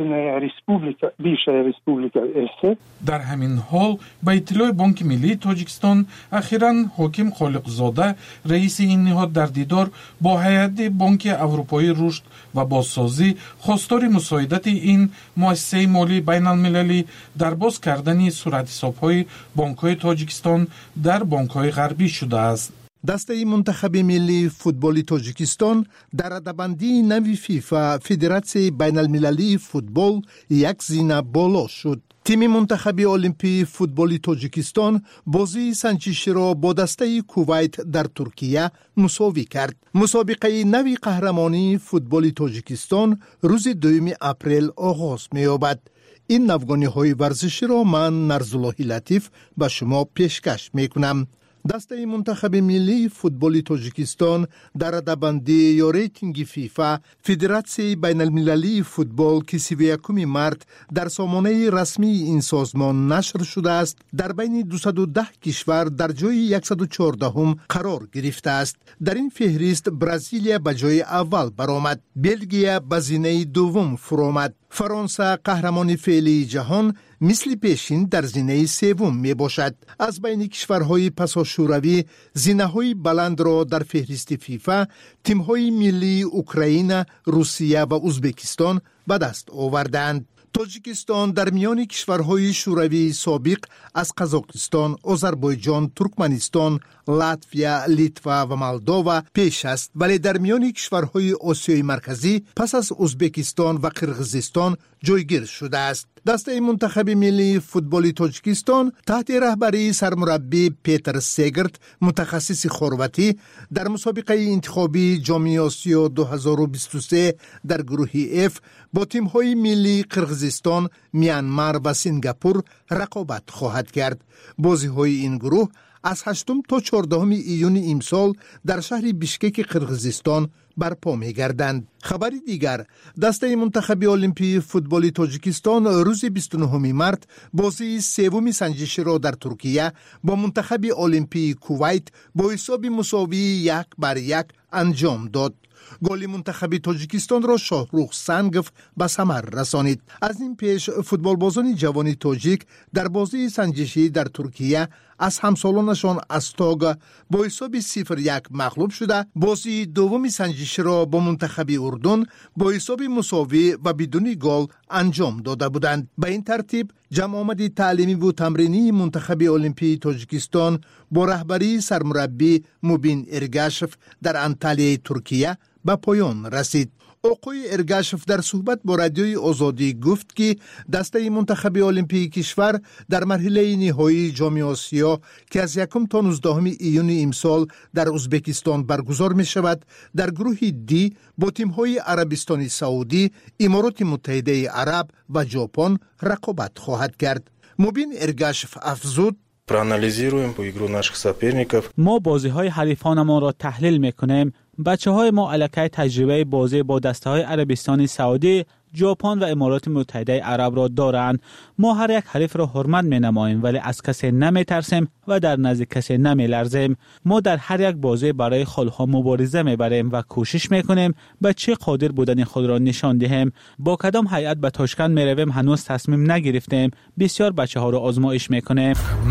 در همین حال به اطلاع بانک ملی تاجیکستان اخیراً حاکم خالقزاده رئیس این نهاد در دیدار با هیئت بانک اروپایی رشد و بازسازی خواستار مساعدت این مؤسسه مالی بین المللی در باز کردن صورت حساب‌های بانک‌های تاجیکستان در بانک‌های غربی شده است. دسته منتخب ملی فوتبال تاجیکستان در رده‌بندی نوی فیفا فدراسیون بین المللی فوتبال یک زینه بالا شد. تیم منتخب المپی فوتبال تاجیکستان بازی سنجشی را با دسته کویت در ترکیه مساوی کرد. مسابقه نوی قهرمانی فوتبال تاجیکستان روز 2 اپریل آغاز می‌یابد. این نوگانی‌های ورزشی را من نرزالله لطیف به شما پیشکش می‌کنم. دسته منتخب ملی فوتبال تاجیکستان در رده‌بندی یا ریتینگ فیفا فدراسیون بین المللی فوتبال که 31 مارس در سامانه رسمی این سازمان نشر شده است در بین 210 کشور در جای 114 قرار گرفته است. در این فهرست برزیلیا به جای اول برآمد، بلژیک به زینه دوم فرآمد. فرانسه قهرمان فعلی جهان مثل پیشین در زینه سوم می باشد. از بین کشورهای پساشوروی زینه‌های بلند را در فهرست فیفا تیم‌های ملی اوکراین، روسیه و ازبکستان به دست آوردند. تاجیکستان در میان کشورهای شوروی سابق از قزاقستان، آذربایجان، ترکمنستان، لاتویا، لیتوا و مولداوا پیش است، ولی در میان کشورهای آسیای مرکزی پس از ازبکستان و قرقیزستان جایگیر شده است. دسته منتخب ملی فوتبال تاجیکستان تحت رهبری سرمربی پیتر سگرت متخصص خرواتی در مسابقه انتخابی جام آسیا 2023 در گروه F با تیم‌های ملی قرقیزستان، میانمار و سنگاپور رقابت خواهد کرد. بازی‌های این گروه از 8 تا 14 ایون امسال در شهر بیشکک قرقیزستان برپا می‌گردند. خبری دیگر، دسته منتخب المپی فوتبال تاجیکستان روز 29 مارس بازی سوم سنجشی را در ترکیه با منتخب المپی کویت با حساب مساوی 1-1 انجام داد. گل منتخب تاجیکستان را شاهروخ سنگف به ثمر رسانید. از این پیش فوتبالبازان جوان تاجیک در بازی سنجشی در ترکیه از همسالانشان استاگ با حساب 0-1 مغلوب شده، بازی دوم سنجشی را با منتخب اردن با حساب مساوی و بدون گل انجام داده بودند. به این ترتیب جمع آمد تعلیمی و تمرینی منتخب المپی تاجیکستان با رهبری سرمربی موبین ارگاشف در انطالیه ترکیه به پایان رسید. آقای ارگاشف در صحبت با رادیوی آزادی گفت که دسته منتخب المپی کشور در مرحله نهایی جام آسیا که از 1 تا 19 ایون امسال در ازبکستان برگزار می شود در گروه دی با تیم‌های عربستان سعودی، امارات متحده عرب و ژاپن رقابت خواهد کرد. موبین ارگاشف افزود: ما بازی‌های حریفانمان را تحلیل می‌کنیم. بچه‌های ما علاقه تجربه بازی با دسته‌های عربستان سعودی، ژاپن و امارات متحده عرب را دارند. ما هر یک حریف را حرمت می‌نماییم ولی از کسی نمی‌ترسیم و در نزد کسی نمی‌لرزیم. ما در هر یک بازی برای خلق‌ها مبارزه می‌بریم و کوشش می‌کنیم به چه قادر بودن خود را نشان دهیم. با کدام هیئت به تاشکند می‌رویم هنوز تصمیم نگرفتیم. بسیار بچه‌ها را آزمایش می‌کنیم.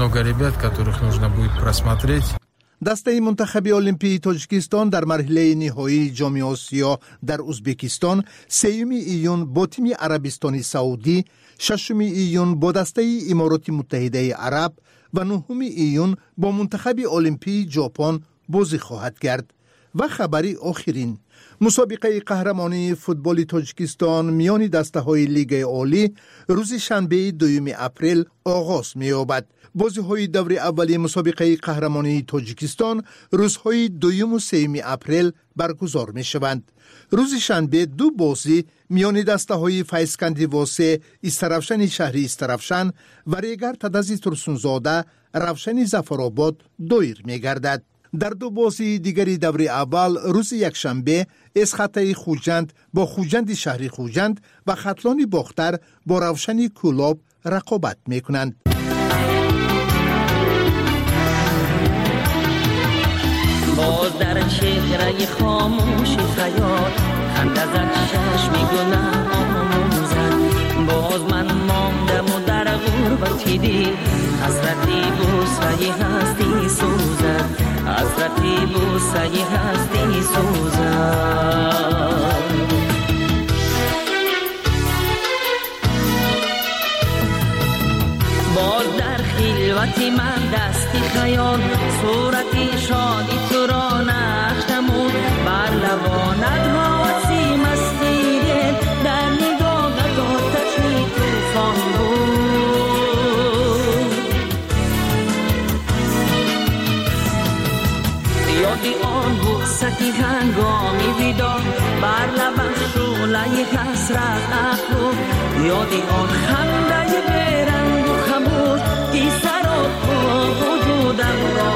دسته منتخب المپی تاجیکستان در مرحله نهایی جام آسیا در ازبکستان 3 ایون با تیم عربستان سعودی، 6 ایون با دسته امارات متحده عرب و 9 ایون با منتخب المپی ژاپن بازی خواهد کرد. و خبری آخرین، مسابقه قهرمانی فوتبال تاجیکستان میان دسته‌های لیگ عالی روز شنبه 2 اپریل آغاز می‌یابد. بازی‌های دور اولی مسابقه قهرمانی تاجیکستان روزهای 2 و 3 اپریل برگزار می‌شوند. روز شنبه 2 بازی میان دسته‌های فیضکندی واسه استرافشن شهری استرافشن و ریگر تدزی ترسونزاده روشن ظفرآباد دایر می‌گردد. در 2 بازی دیگری دور اول روز یکشنبه اسخطه خوجند با خوجند شهری خوجند و خطلان باختر با روشن کولاب رقابت می‌کنند. باز در چهره خاموش خیال خند ازت چشمی گناه آموزد. باز من ماندم و در غربتی دید حسرتی بوسه هستی سوزد، حسرتی بوسه هستی سوزد. باز در خلوتی من دستی خیال صورتی شادی تو را نقش نمود. بر لبانت حاسی مستی دل در نگاهت آتشی طوفان بود. یادی آن بوستی هنگامی ویدا بر لبش شعله حسرت افروخت. یادی آن خنده برنگ و خموش که سراب وجودم را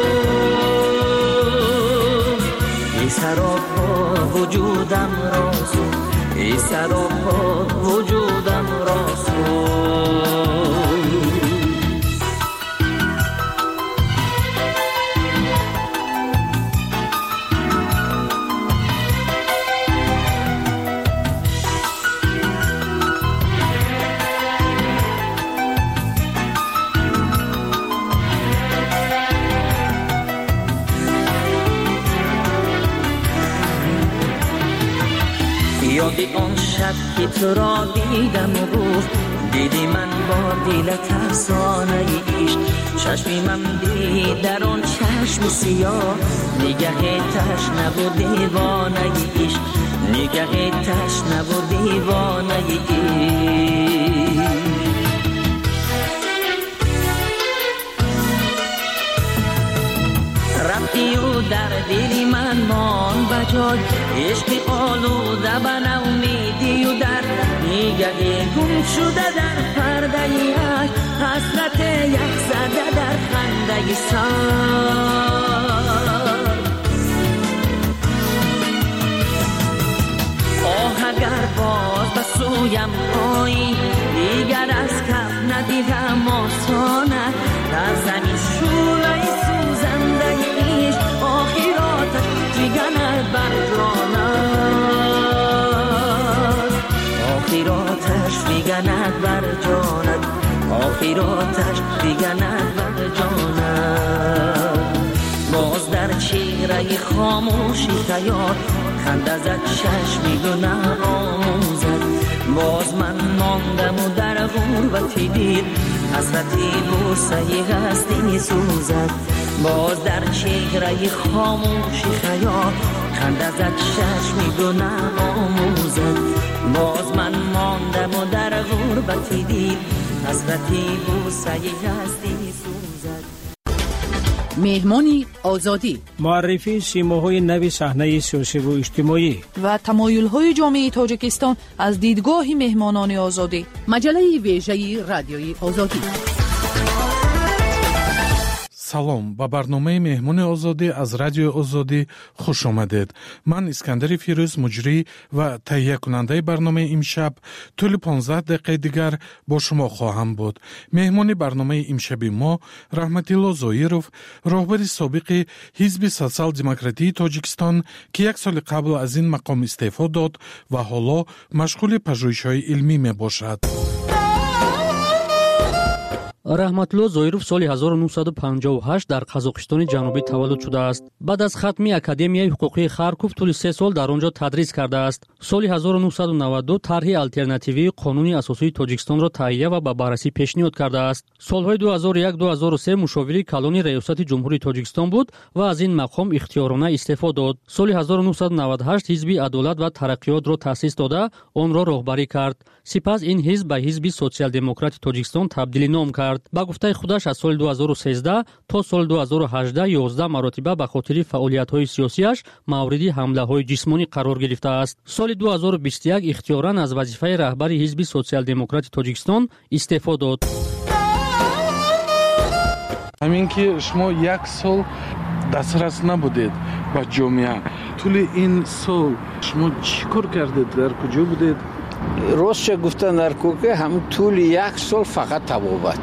سوخت، که سراب وجودم را سوخت، که سراب وجودم را سوخت. یادی آن شب که تو را دیدم و گفت دیدی من با دلت افسانه عشق. چشمی من دید در آن چشم سیاه نگه تشنه و دیوانه عشق، نگه تشنه و دیوانه عشق. دلی من مان بجای عشق آلوده به نومیدی و در نیگه گم شده در پرده عشق حسرت یک زده در خنده سر اگر باز به سویم آیی دیگر از کف ندیدم آسانت در زمین شولای سوزنده ایش آخراتش دیگنت بر جانت آخراتش دیگنت بر جانت آخراتش دیگنت بر جانت باز در چهره خاموشی خیال خنده زد چشمی گناه آموزد باز من ماندم و در غربتی دید حسرتی بوسه هستی سوزد باز در چهره خاموشی خیال خنده زد چشمی گناه آموزد باز من ماندم و در غربتی دید حسرتی بوسه هستی سوزد. مهمانی آزادی، معرفی سیماهای نو صحنه سیاسی و اجتماعی و تمایل‌های جامعه تاجیکستان از دیدگاه مهمانان آزادی. مجله ویژه رادیوی آزادی. салом ба барномаи меҳмони озодӣ аз радиои озодӣ хуш омадед. ман искандари фирӯз муҷрӣ ва таҳиякунандаи барномаи имшаб тӯли 15 дақиқаи дигар бо шумо хоҳам буд. меҳмони барномаи имшаби мо раҳматилло зоиров, роҳбари собиқи ҳизби социал-демократии тоҷикистон ки як соли қабл аз ин мақом истеъфо дод ва ҳоло машғули пажӯҳишҳои илмӣ мебошад. раҳматулло зоиров соли 1958 дар қазоқистони ҷанубӣ таваллуд шудааст. баъд аз хатми академияи ҳуқуқии Харков тӯли 3 сол дар он ҷо тадрис кардааст. соли 1992 тарҳи алтернативии қонуни асосии Тоҷикистонро таҳия ва ба баррасӣ пешниҳод кардааст. солҳои 2001-2003 мушовири калони раёсати ҷумҳури Тоҷикистон буд ва аз ин мақом ихтиёрона истеъфо дод. соли 1998 ҳизби адолат ва тараққиётро таъсис дода онро роҳбарӣ кард. сипас ин ҳизб ба ҳизби социал-демократи Тоҷикистон табдилӣ ном кард. ба гуфтаи худаш аз соли 2013 то соли 2018 11 маротиба ба хотири фаъолиятҳои сиёсиаш мавриди ҳамлаҳои ҷисмонӣ қарор гирифтааст. соли 2021 ихтиёран аз вазифаи раҳбари ҳизби социал-демократи Тоҷикистон истеъфо дод. ҳамин ки шумо як сол дастрас набудед ба ҷомеа, тӯли ин сол шумо чӣ кор кардед, дар куҷо будед? ростша гуфтан дар кӯка ҳамин тӯли як сол фақат табобат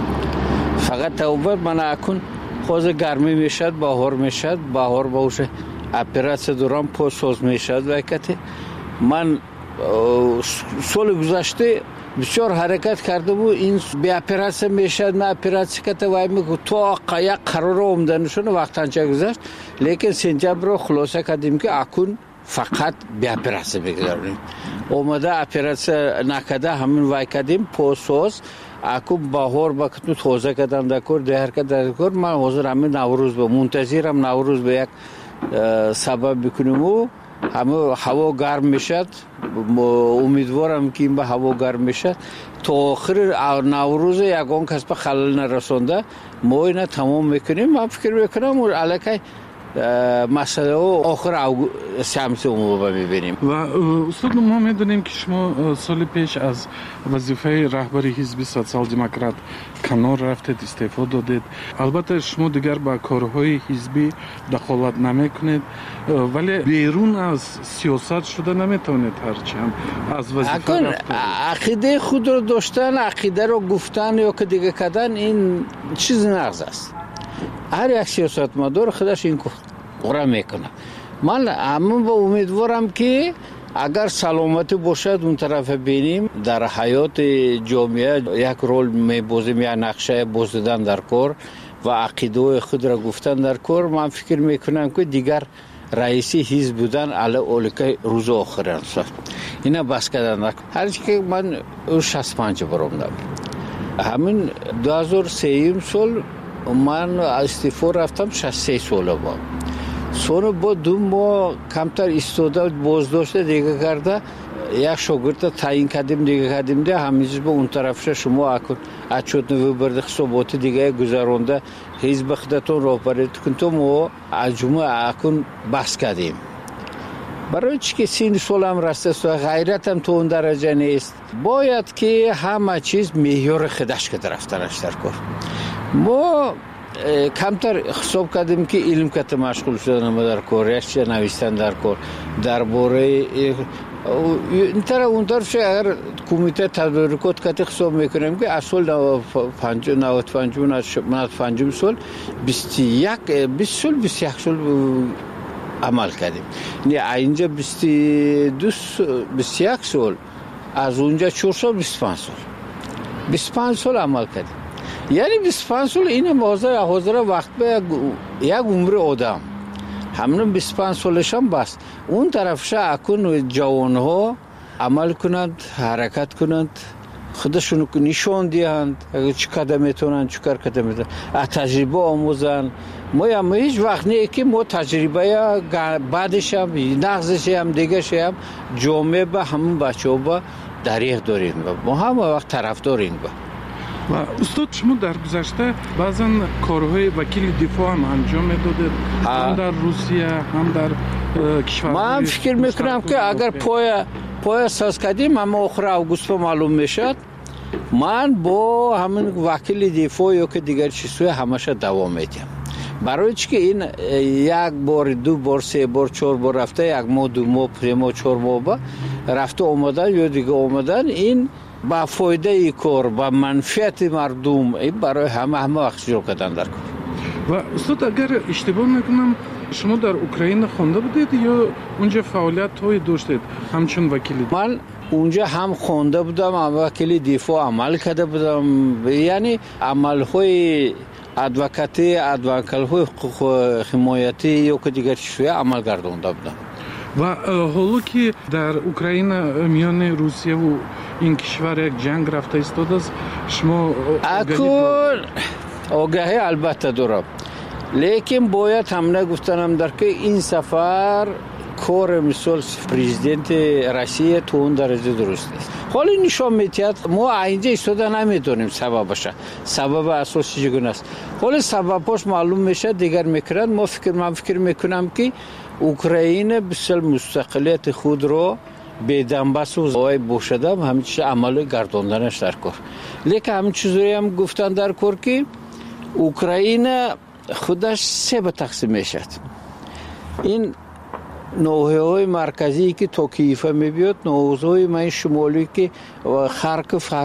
мана акун ҳозир гармӣ мешад, баҳор мешад, баҳор бауша оператсия дорам посоз мешад вайкате. ман соли гузашта бисёр ҳаракат кардаму ин беоператсия мешад, ма оператсия ката вай меку то як қарора омданашона вақтанча гузашт, лекин сентябрро хулоса кардем ки акун фақат беоператсия бигузаронем. омада оператсия накада ҳамин вай кардем посоз аку баҳор ба куту тоза кардам дакор деҳар кардам дакор. ман ҳозир ҳамин наврӯз ба мунтазирам наврӯз ба як сабаб бикунему ҳама ҳаво гарм мешад. умедворам ки ин ба ҳаво гарм мешад то охири наврӯза ягон кас ба халал нарасонда мо ина тамом мекунем. ман фикр мекунам аллакай масъалаҳо охир сиамсиомова мебинем. ва устод мо медонем ки шумо соли пеш аз вазифаи раҳбари ҳизби социал-демократ канор рафтед, истеъфо додед. албатта шумо дигар ба корҳои ҳизбӣ дахолат намекунед, вале берун аз сиёсат шуда наметавонед ҳарчанд аз вазифа рафтед. ақидаи худро доштан, ақидаро гуфтан ё ки дига кардан ин чизи нағз аст. ҳар як сиёсатмадор худаш ин кора мекунад. ман ҳамин ба умедворам ки агар саломатӣ бошад он тарафа бинем дар ҳаёти ҷомеа як рол мебозем, як нақша боздидан дар кор ва ақидаҳои худро гуфтан дар кор. ман фикр мекунам ки дигар раиси ҳизб будан ала оликаи рӯзи охир аст. ина бас кардан ҳарчи ки ман 65 баромдам. ҳамин 2003 сол ман истеъфо рафтам, 63 сола бо. соли бо 2 моҳ камтар истода боздошта дега карда یک شاگرد تعیین کردیم دیگه کردیم ده همینجور به اون طرفش شما اکن اچوت نوبرد حسابات دیگه گذرانده حزب خودتون راهبری کنتم و اجماع اکن بحث کردیم. برای چی که سین سال هم رسته و غیرت هم تو اون درجه نیست، باید که همه چیز معیار خودش که رفتنش در کار. ما کمتر حساب کردیم که علم کت مشغول شدن در کار، رشته نوشتن در کار، درباره این طرف اون طرف اگر کمیته تدارکات کت حساب میکنیم که اصل 95 سال 20 سال عمل کردیم. نه اینجا 21 سال، از اونجا 4 سال 25 سال عمل کردیم. یعنی 25 سال این حاضر وقت به یک عمر آدم همون 25 سالش هم بس. اون طرفش اکن جوان ها عمل کنند، حرکت کنند، خودشون نشون دهند چه قدم میتونن چه کار قدم میتونن، از تجربه آموزن. ما هم هیچ وقت نه که ما تجربه بعدش هم نقضش هم دیگه هم جامعه به همون بچه ها با دریغ داریم، ما هم وقت طرف داریم. و استاد شما در گذشته بعضا کارهای وکیل دفاع هم انجام میدادید، هم در روسیه هم در کشورهای. من فکر میکنم که اگر پای ساز کردیم اما آخر اوگوست معلوم میشد، من با همین وکیل دفاع یا که دیگر چیزهای همشه دوام میدم. برای چی که این یک بار، دو بار، سه بار، 4 بار رفته، یک ماه، 2 ماه، 3 ماه، 4 ماه رفته اومدن یا دیگه اومدن، این با فایده ای کار، با منفعت مردم برای همه وقت شروع کردن در کار. و استاد اگر اشتباه نکنم شما در اوکراین خونده بودید یا اونجا فعالیت های داشتید همچون وکیل؟ من اونجا هم خونده بودم، هم وکیل دفاع عمل کرده بودم، یعنی عمل های ادوکاتی، ادوکال های حمایتی یا که دیگر چیزهای عمل گردونده بودم. و حالا که در اوکراین میان روسیه و این کشور یک جنگ رفته ایستاد است، شما آگاهی البته دارم، لیکن باید هم نگفتنم در که این سفر کار مثال پرزیدنت روسیه تو اون درجه درست است. حالا نشان میتید ما اینجا ایستاده نمیدونیم سببش، سبب اساسی چگونه است. حالا سببش معلوم میشه دیگر میکنند. من فکر میکنم که اوکراین بسیار مستقلیت خود را به دنباس و زوای بوشدم همین چیز عمل گرداندنش در کار. لیکن همین چیزایی هم گفتن در کار که اوکراین خودش 3 به تقسیم میشد. این نوحه‌های مرکزی که تا کیف میبیاد، نوحه‌های من شمالی که خارکوف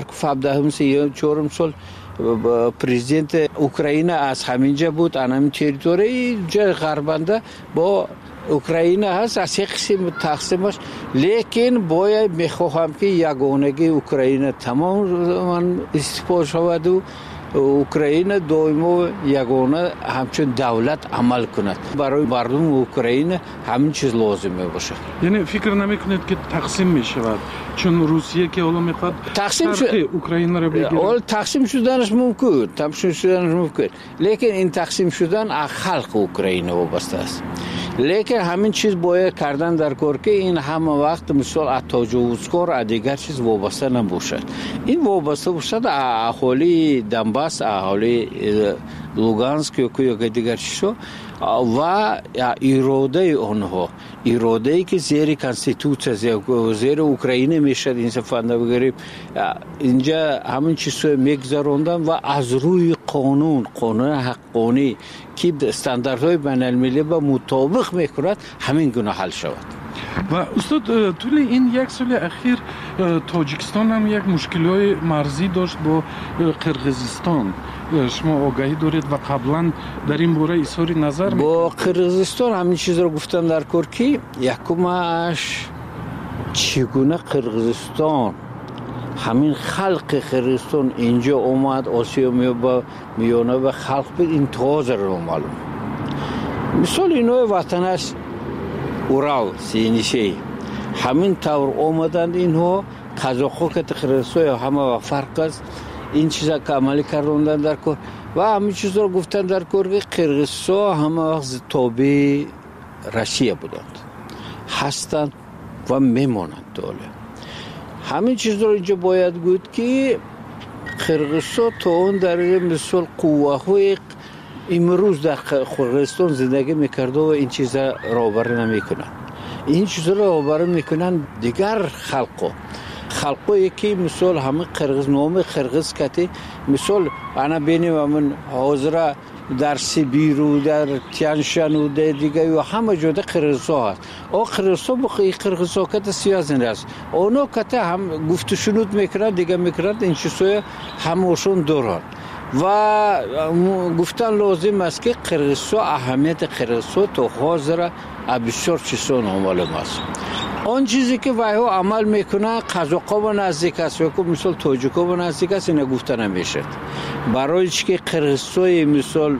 17 سال پرزیدنت اوکراین از همینجا بود، همین تریتوری جای غربنده با اوکراین هست، از یک قسم تقسیمش. لیکن باید میخواهم که یگانگی اوکراین تمام استفاده شود و اوکراین دائما یگانه همچون دولت عمل کند. برای مردم اوکراین همین چیز لازمه باشه. یعنی فکر نمیکنید که تقسیم میشود چون روسیه که حالا میخواد تقسیم اوکراین رو بگیره؟ حالا تقسیم شدنش ممکن، لیکن این تقسیم شدن از خلق اوکراین وابسته است. لیکن همین چیز باید کردن در کار که این همه وقت مثال از تجاوزکار از دیگر چیز وابسته نباشد. این وابسته باشد اهالی دنباس، اهالی لوگانسک یا دیگر چیزها و اراده آنها، اراده ای که زیر کانستیتوسیه زیر اوکراین میشد این سفنده بگیریم. اینجا همین چیزها میگذراندن و از روی قانون حقانی که استانداردهای بین المللی با مطابق میکند همین گونه حل شود. و استاد طول این 1 سال اخیر تاجیکستان هم یک مشکل‌های مرزی داشت با قرقیزستان. شما آگاهی دارید و قبلا در این باره اظهار نظر با قرقیزستان همین چیز رو گفتم در کار که یکمش چگونه قرقیزستان همین خلق قرقیزستان اینجا اومد آسیا میانه و خلق به این تازه رو معلوم. مثال اینو وطنش اورال سینیشی همین طور اومدند اینها قزاق‌ها که قرقیزستان همه فرق است. این چیزا که عملی کردن در کار و همین چیزا رو گفتن در کار که قرقیزستان همه وقت تابع روسیه بودند، هستند و میمانند. دوله همین چیز رو اینجا باید گفت که قرقیزستان تا اون درجه مثل قوه‌های امروز در قرقیزستان زندگی میکرده و این چیزا راهبری نمیکنن. این چیزا رو راهبری میکنن دیگر خلقو که مثل همه قرقیز نام قرقیز کتی مثل انا بینیم من حاضر در سیبیر و در تیانشان و در دیگه و همه جوده قرقیزستان هست. او قرقیزستان بخواه قرقیزستان کت سیازن هست. اونا کت هم گفتشونود میکنن دیگه میکنن این چیزای هموشون دوران. و گفتن لازم است که قرقیزستان اهمیت قرقیزستان تو حاضر بسیار چیزا معلوم است. آن چیزی که وایو عمل میکنه قزاق‌ها و نزدیک است و مثل تاجیک‌ها و نزدیک است اینا گفته نمیشه. برای که قرقیزستان مثل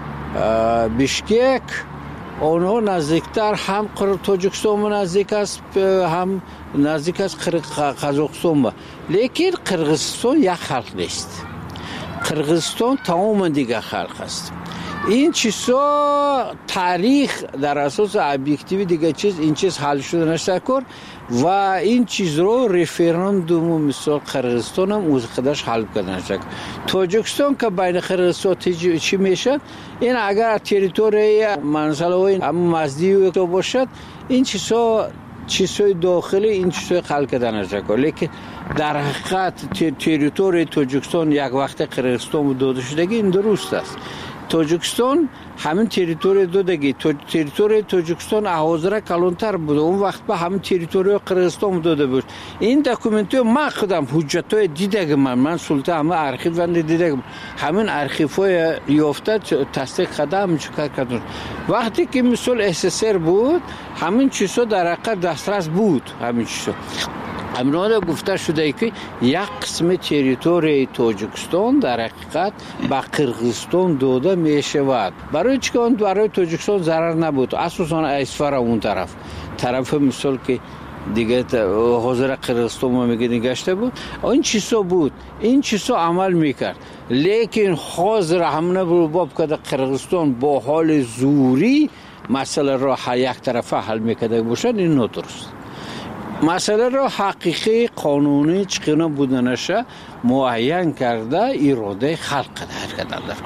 بیشکک اونها نزدیکتر هم تاجیکستان و نزدیک است هم نزدیک است قزاقستان. لیکن قرقیزستان یک خلق نیست. قرقیزستان تمام دیگه خلق است. این چیزا تاریخ در اساس ابجکتیو دیگه چیز این چیز حل شده نشده و این چیز رو رفراندوم مثل قرقیزستان هم اوز خودش حل کرده نشده. تاجیکستان که بین قرقیزستان چی میشه این اگر تریتوری منزل و مزدی تو باشد این چیزای داخلی این چیزای حل کرده نشده. لیکن در حقیقت تریتوری تاجیکستان یک وقت قرقیزستان داده شدگی این درست است. تاجیکستان همین تریتوری دادگی تریتوری تاجیکستان حاضر کلانتر بود اون وقت به همین تریتوری قرقیزستان داده بود. این دکومنتی من خودم حجتای دیدم من سلطه همه ارشیو دیدم همین ارشیوهای یافته تصدیق خدام چیکار کردن وقتی که مثل اسسر بود همین چیزا در حقیقت دسترس بود همین چیزا امروز گفته شده که یک قسم تریتوری تاجیکستان در حقیقت به قرقیزستان داده می شود. برای چیکار برای تاجیکستان ضرر نبود. اساساً اسفر اون طرف مثل که دیگه حاضر قرقیزستان میگه نگشته بود. این چیزا بود. این چیزا عمل میکرد. لیکن حاضر همونه باب که قرقیزستان با حال زوری مسئله را یک طرفه حل میکرده باشد این درست. مسئله را حقیقی قانونی چقدر بودنشه معین کرده اراده خلق کردن در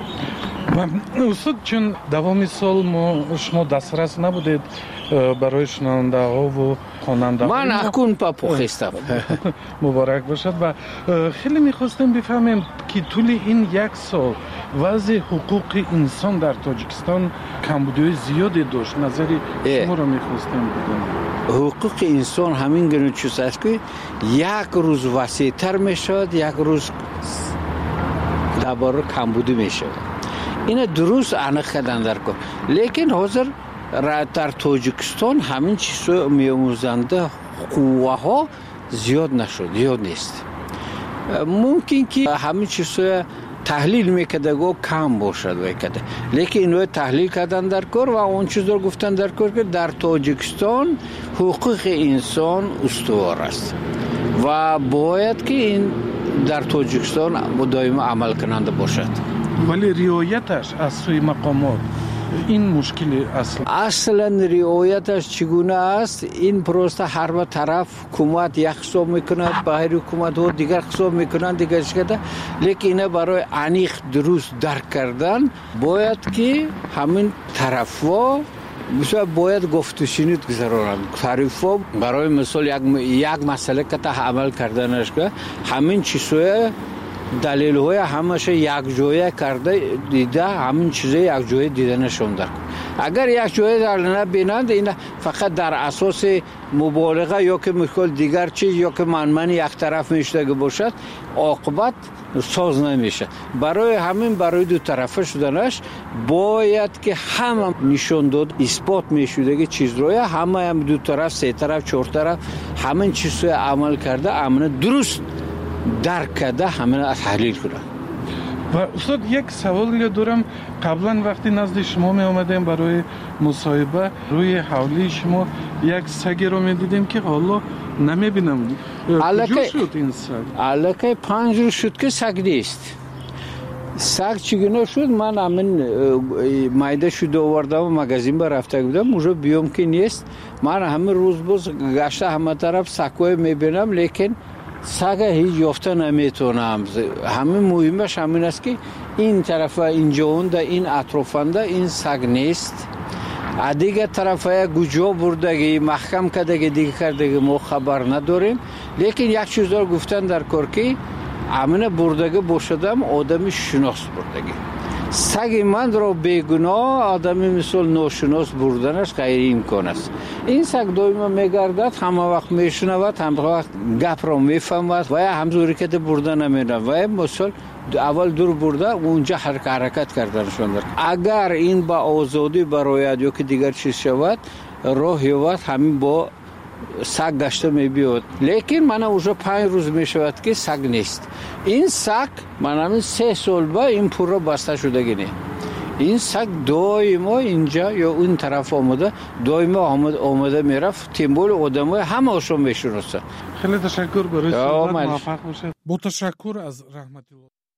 کار. استاد چون دوام سال شما دسترس نبودید برای شنونده ها و خواننده ها من اکنون پاپوخستم مبارک باشد و خیلی میخواستم بفهمیم که طول این یک سال وضع حقوق انسان در تاجیکستان کمبودی زیادی داشت. نظری شما را میخواستم بدونم. حقوق انسان همین گونه چیز است که یک روز وسیع‌تر میشد یک روز درباره کمبودی میشد. این درست عنق کردن در کار. لیکن حاضر در تاجیکستان همین چیزا میاموزنده قوه ها زیاد نشد زیاد نیست. ممکن که همین چیزا تحلیل میکرده گو کم باشد وکده لیکن اینو تحلیل کردن در کار و اون چیز رو گفتن در کار که در تاجیکستان حقوق انسان استوار است و باید که این در تاجیکستان دائما عمل کننده باشد. ولی رعایتش از سوی مقامات این مشکل اصلا رعایتش چگونه است این پروسه هر طرف حکومت یک حساب میکند باهر حکومت ها دیگر حساب میکنند دیگر شده. لیکن برای عمیق درست درک کردن باید که همین طرف ها باید گفتشینید گذارند. طرف ها برای مثال یک مسئله که تا عمل کردنش که همین چیزهای دلیل های همش یک جایه کرده دیده همین چیزه یک جایه دیده نشون در اگر یک جایه در نبینند این فقط در اساس مبالغه یا که مثال دیگر چیز یا که من یک طرف میشده باشد عاقبت ساز نمیشه. برای همین برای دو طرفه شدنش باید که همه نشون داد اثبات میشده که چیز روی همه هم دو طرف سه طرف چهار طرف همین چیزو عمل کرده امن درست درک کرده همه تحلیل کنه. و استاد یک سوال دارم. قبلا وقتی نزد شما می آمدیم برای مصاحبه روی حولی شما یک سگی رو می دیدیم که حالا نمی بینم. کجا شد این سگ؟ علاقه 5 روز شد که سگ نیست. سگ چگونه شد من همین مایده شده آوردم و مغازین بر رفته بودم اونجا بیام که نیست من همه روز باز گشته همه طرف سگ‌های میبینم لیکن سگ هیچ یافته نمیتونم همه مهمش همین است که این طرف اینجا اونده این اطرافنده این سگ نیست دیگه طرفای گوجا بردگی محکم کردگی دیگه کردگی ما خبر نداریم لیکن یک چیز رو گفتن در کارکی امن بردگی باشدم آدمی شناس بردگی سگ من را بیگناه آدمی مثل ناشناس بردنش غیر امکان است این سگ دائما میگردد همه وقت میشنود همه وقت گپ را میفهمد و همزوری که برده نمیدن و مثل اول دور برده اونجا حرکت کردنشون دارد اگر این با آزادی برایت یا که دیگر چیز شود راه یابد همین با سگ گشته میبیاد لیکن من اونجا 5 روز میشود که سگ نیست این سگ من همین 3 سال با این پورا بسته شده گینه این سگ دائما اینجا یا اون طرف آمده دائما آمده میرفت تیمبول آدمای همه هاشون میشناسه خیلی تشکر برای صحبت موفق باشید با تشکر از رحمت الله